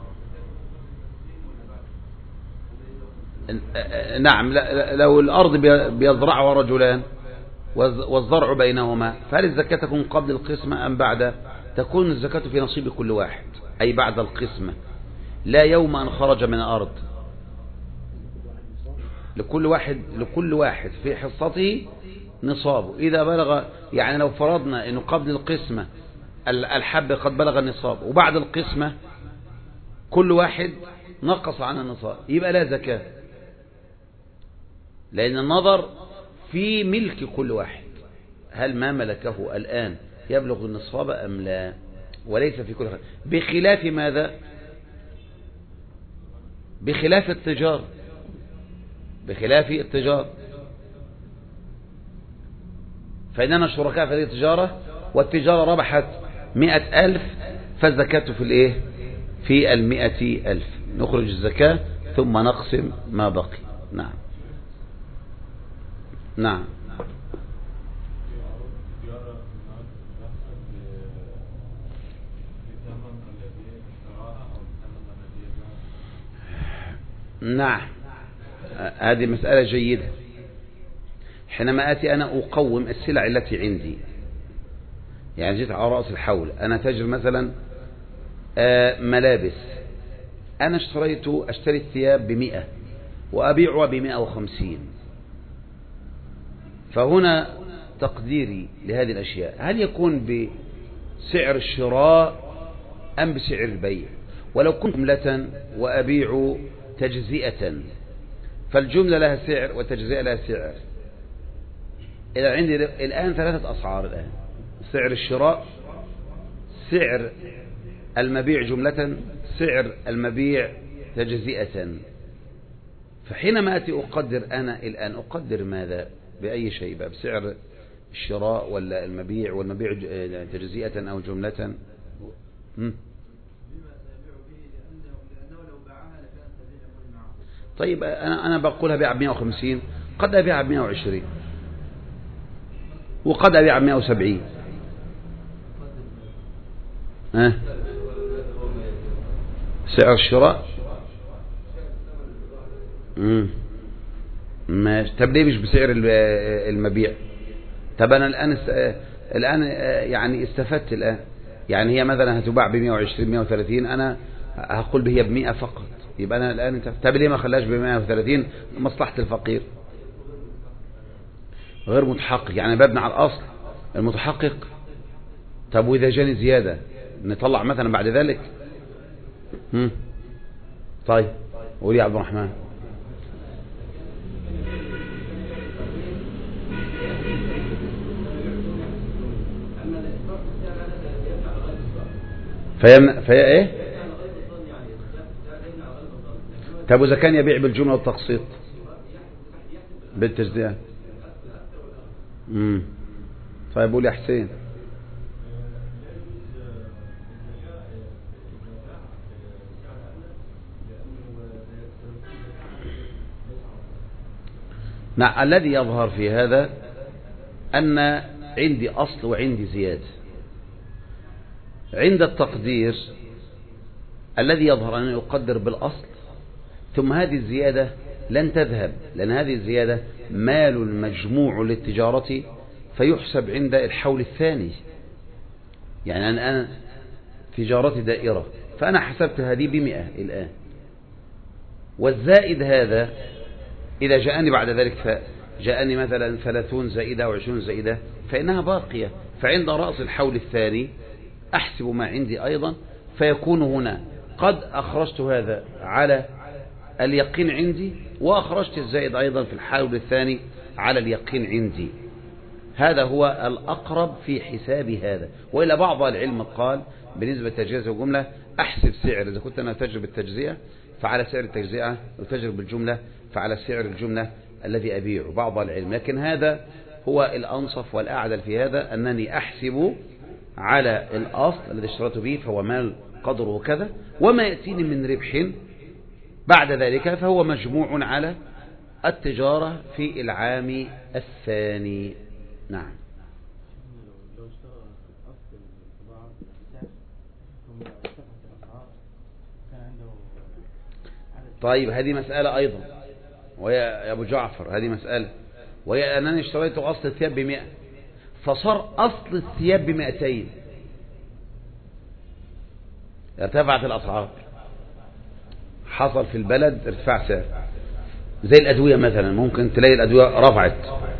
نعم. لو الأرض بيزرعها رجلان والزرع بينهما، فهل الزكاة تكون قبل القسمة أم بعد؟ تكون الزكاة في نصيب كل واحد، أي بعد القسمة، لا يوم أن خرج من الأرض. لكل واحد لكل واحد في حصته نصابه إذا بلغ. يعني لو فرضنا أنه قبل القسمة الحب قد بلغ النصاب وبعد القسمة كل واحد نقص عن النصاب، يبقى لا زكاة، لأن النظر في ملك كل واحد، هل ما ملكه الآن يبلغ النصاب أم لا، وليس في كل حال. بخلاف ماذا؟ بخلاف التجار، بخلاف التجار. فإننا شركاء في هذه التجارة، والتجارة ربحت مئة ألف، فالزكاة في الإيه؟ في المئة ألف. نخرج الزكاة ثم نقسم ما بقي. نعم. نعم. نعم. هذه مسألة جيدة. حينما آتي أنا أقوم السلع التي عندي، يعني جيت على رأس الحول، أنا تاجر مثلا ملابس، أنا اشتريت أشتري الثياب بمئة وأبيعها بمئة وخمسين، فهنا تقديري لهذه الأشياء هل يكون بسعر الشراء أم بسعر البيع؟ ولو كنت جملة وأبيع تجزئة فالجملة لها سعر والتجزئة لها سعر. إذا عندي الآن ثلاثة أسعار، الآن سعر الشراء، سعر المبيع جملة، سعر المبيع تجزئة. فحينما أتي أقدر أنا الآن أقدر ماذا؟ بأي شيء بقى؟ بسعر الشراء ولا المبيع، والمبيع تجزئة أو جملة؟ م? طيب أنا أنا بقولها بيع بمئة وخمسين، قد أبيعها بمئة وعشرين، وقد أبيعها بمئة وسبعين. ها سعر الشراء امم ماشي. طب ليه مش بسعر المبيع؟ طب انا الان الان يعني استفدت الان، يعني هي مثلا هتباع ب مئة وعشرين مئة وثلاثين، انا هقول به ب مئة فقط، يبقى انا الان انت طب ليه ما خلاش ب مئة وثلاثين؟ مصلحة الفقير غير متحقق، يعني ببني على الاصل المتحقق. طب واذا جاني زيادة نطلع مثلا بعد ذلك؟ هم. طيب قول يا عبد الرحمن. فيمنع فهي ايه؟ طب واذا كان يبيع بالجمله والتقسيط بالتجزئه؟ امم طيب قول يا حسين. نعم الذي يظهر في هذا أن عندي أصل وعندي زيادة. عند التقدير الذي يظهر أن يقدر بالأصل، ثم هذه الزيادة لن تذهب، لأن هذه الزيادة مال مجموع للتجارة فيحسب عند الحول الثاني. يعني أنا, أنا تجارتي دائرة، فأنا حسبت هذه بمئة الآن، والزائد هذا إذا جاءني بعد ذلك فجاءني مثلا ثلاثون زائدة أو عشرون زائدة فإنها باقية، فعند رأس الحول الثاني أحسب ما عندي أيضا، فيكون هنا قد أخرجت هذا على اليقين عندي، وأخرجت الزائد أيضا في الحول الثاني على اليقين عندي. هذا هو الأقرب في حساب هذا. وإلا بعض العلم قال بالنسبة للتجزئة والجملة أحسب سعر، إذا كنت أنا أتجر بالتجزئة فعلى سعر التجزئة، وتجر بالجملة فعلى سعر الجملة الذي أبيعه، بعض العلم. لكن هذا هو الأنصف والأعدل في هذا، أنني أحسب على الأصل الذي اشتريت به فهو مال قدره كذا، وما يأتيني من ربح بعد ذلك فهو مجموع على التجارة في العام الثاني. نعم. طيب هذه مسألة أيضا، وهي يا أبو جعفر هذه مسألة، وهي أنني اشتريت أصل الثياب بمئة، فصار أصل الثياب بمئتين، ارتفعت الأسعار، حصل في البلد ارتفاع سعر. زي الأدوية مثلا، ممكن تلاقي الأدوية رفعت،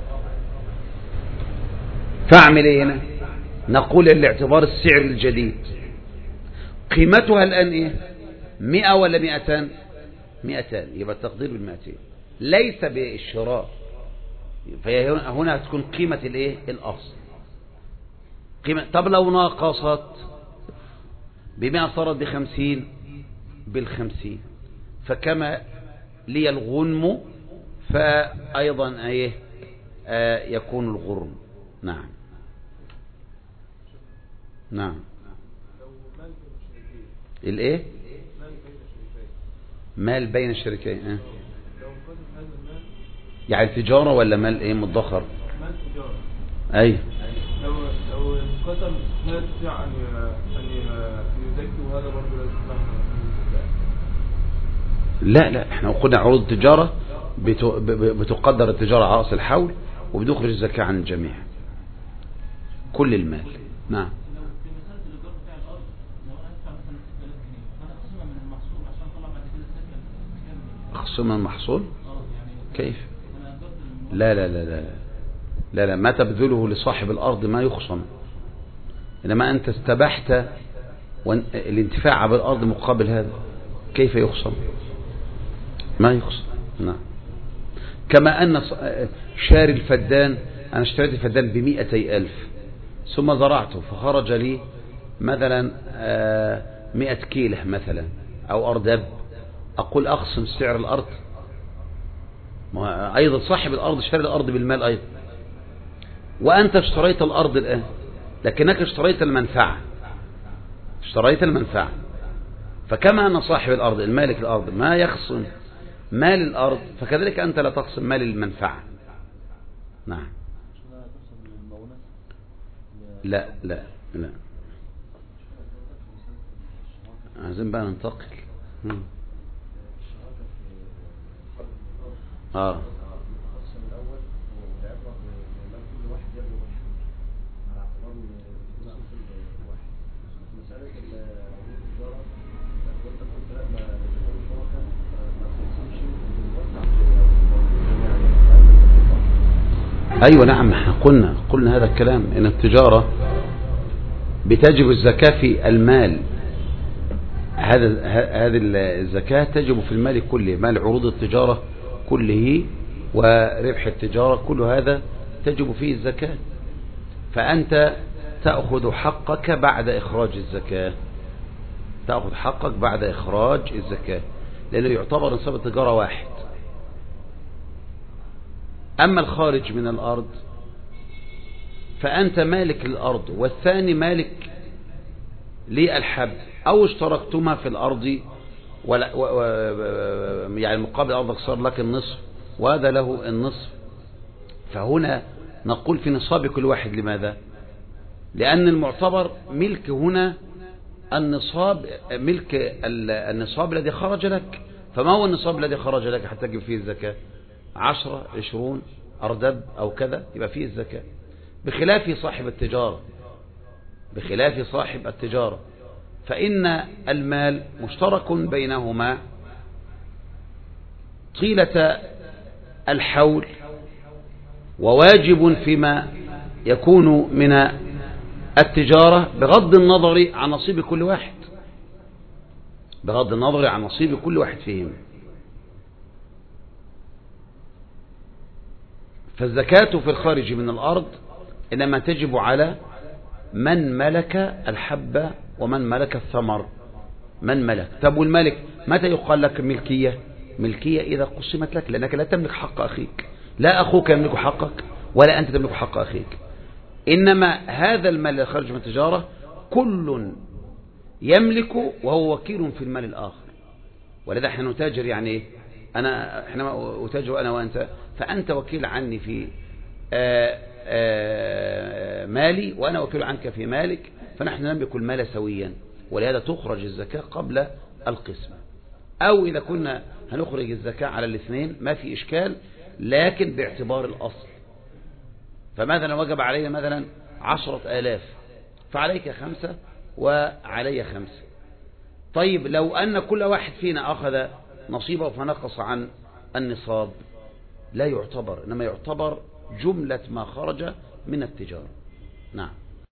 فاعمل ايه هنا؟ نقول لاعتبار السعر الجديد قيمتها الآن ايه؟ مئة ولا مئتان؟ مئتان، يبقى التقدير بالمئتين ليس بالشراء، فهي هنا تكون قيمة الايه؟ الأصل قيمة. طب لو ناقصت بمئة صارت بخمسين، بالخمسين، فكما لي الغنم فأيضا ايه؟ آه يكون الغرم. نعم نعم. الايه؟ مال بين الشريكين. اه يعني تجارة ولا مال ايه مدخر؟ مال تجارة. اي لو لو انقسم لا يستطيع ان ان يزكي، وهذا برضه لا يستطيع. لا لا احنا قلنا عروض التجارة بتقدر التجارة على رأس الحول، وبتخرج الزكاة عن الجميع كل المال. نعم. خصم المحصول كيف؟ لا لا لا لا لا لا ما تبذله لصاحب الأرض ما يخصم، إنما أنت استبحت الانتفاع بالأرض مقابل هذا، كيف يخصم؟ ما يخصم. نعم. كما أن شاري الفدان، أنا اشتريت الفدان بمئتي ألف ثم زرعته فخرج لي مثلا مئة كيلة مثلا أو أردب، أقول أقسم سعر الأرض؟ أيضا صاحب الأرض اشتري الأرض بالمال أيضا، وأنت اشتريت الأرض الآن، لكنك اشتريت المنفعة، اشتريت المنفعة. فكما أن صاحب الأرض المالك الأرض ما يخصم مال الأرض، فكذلك أنت لا تقسم مال المنفعة. نعم. لا لا لا عايزين بقى ننتقل. مم. الشراكة في خلق الأرض اه القسم الأول والعبرة بمال كل واحد يبلغ الحول على اعتبار إن يكون كل واحد. مسألة التجارة وأنت قلت لا ما يكون شركاء ما تقسمش ونوزع ايوه نعم، احنا قلنا قلنا هذا الكلام، ان التجارة بتجب الزكاة في المال. هذا هذه الزكاة تجب في المال كله، مال عروض التجارة كله وربح التجارة، كل هذا تجب فيه الزكاة. فأنت تأخذ حقك بعد إخراج الزكاة، تأخذ حقك بعد إخراج الزكاة، لأنه يعتبر نصاب التجارة واحد. أما الخارج من الأرض فأنت مالك للأرض والثاني مالك للحب، أو اشتركتما في الأرض ولا و و يعني مقابل أرضك صار لك النصف وهذا له النصف. فهنا نقول في نصاب كل واحد. لماذا؟ لأن المعتبر ملك هنا النصاب، ملك النصاب الذي خرج لك. فما هو النصاب الذي خرج لك حتى تجب فيه الزكاة؟ عشرة عشرون أردب أو كذا يبقى فيه الزكاة، بخلاف صاحب التجارة، بخلاف صاحب التجارة فإن المال مشترك بينهما طيلة الحول، وواجب فيما يكون من التجارة بغض النظر عن نصيب كل واحد، بغض النظر عن نصيب كل واحد فيهم. فالزكاة في الخارج من الأرض إنما تجب على من ملك الحبة ومن ملك الثمر. من ملك. طب والملك متى يقال لك ملكية؟ ملكية إذا قسمت لك، لأنك لا تملك حق أخيك، لا أخوك يملك حقك ولا أنت تملك حق أخيك. إنما هذا المال الخارج من التجارة كل يملك وهو وكيل في المال الآخر. ولذا احنا نتاجر، يعني ايه؟ أنا احنا أتاجر أنا وأنت، فأنت وكيل عني في آآ آآ مالي وأنا وكيل عنك في مالك، فنحن نملك المال سويا، ولهذا تخرج الزكاة قبل القسمة. أو إذا كنا هنخرج الزكاة على الاثنين ما في إشكال، لكن باعتبار الأصل. فمثلا وجب علي مثلا عشرة آلاف، فعليك خمسة وعلي خمسة. طيب لو أن كل واحد فينا أخذ نصيبه فنقص عن النصاب لا يعتبر، إنما يعتبر جملة ما خرج من التجارة. نعم.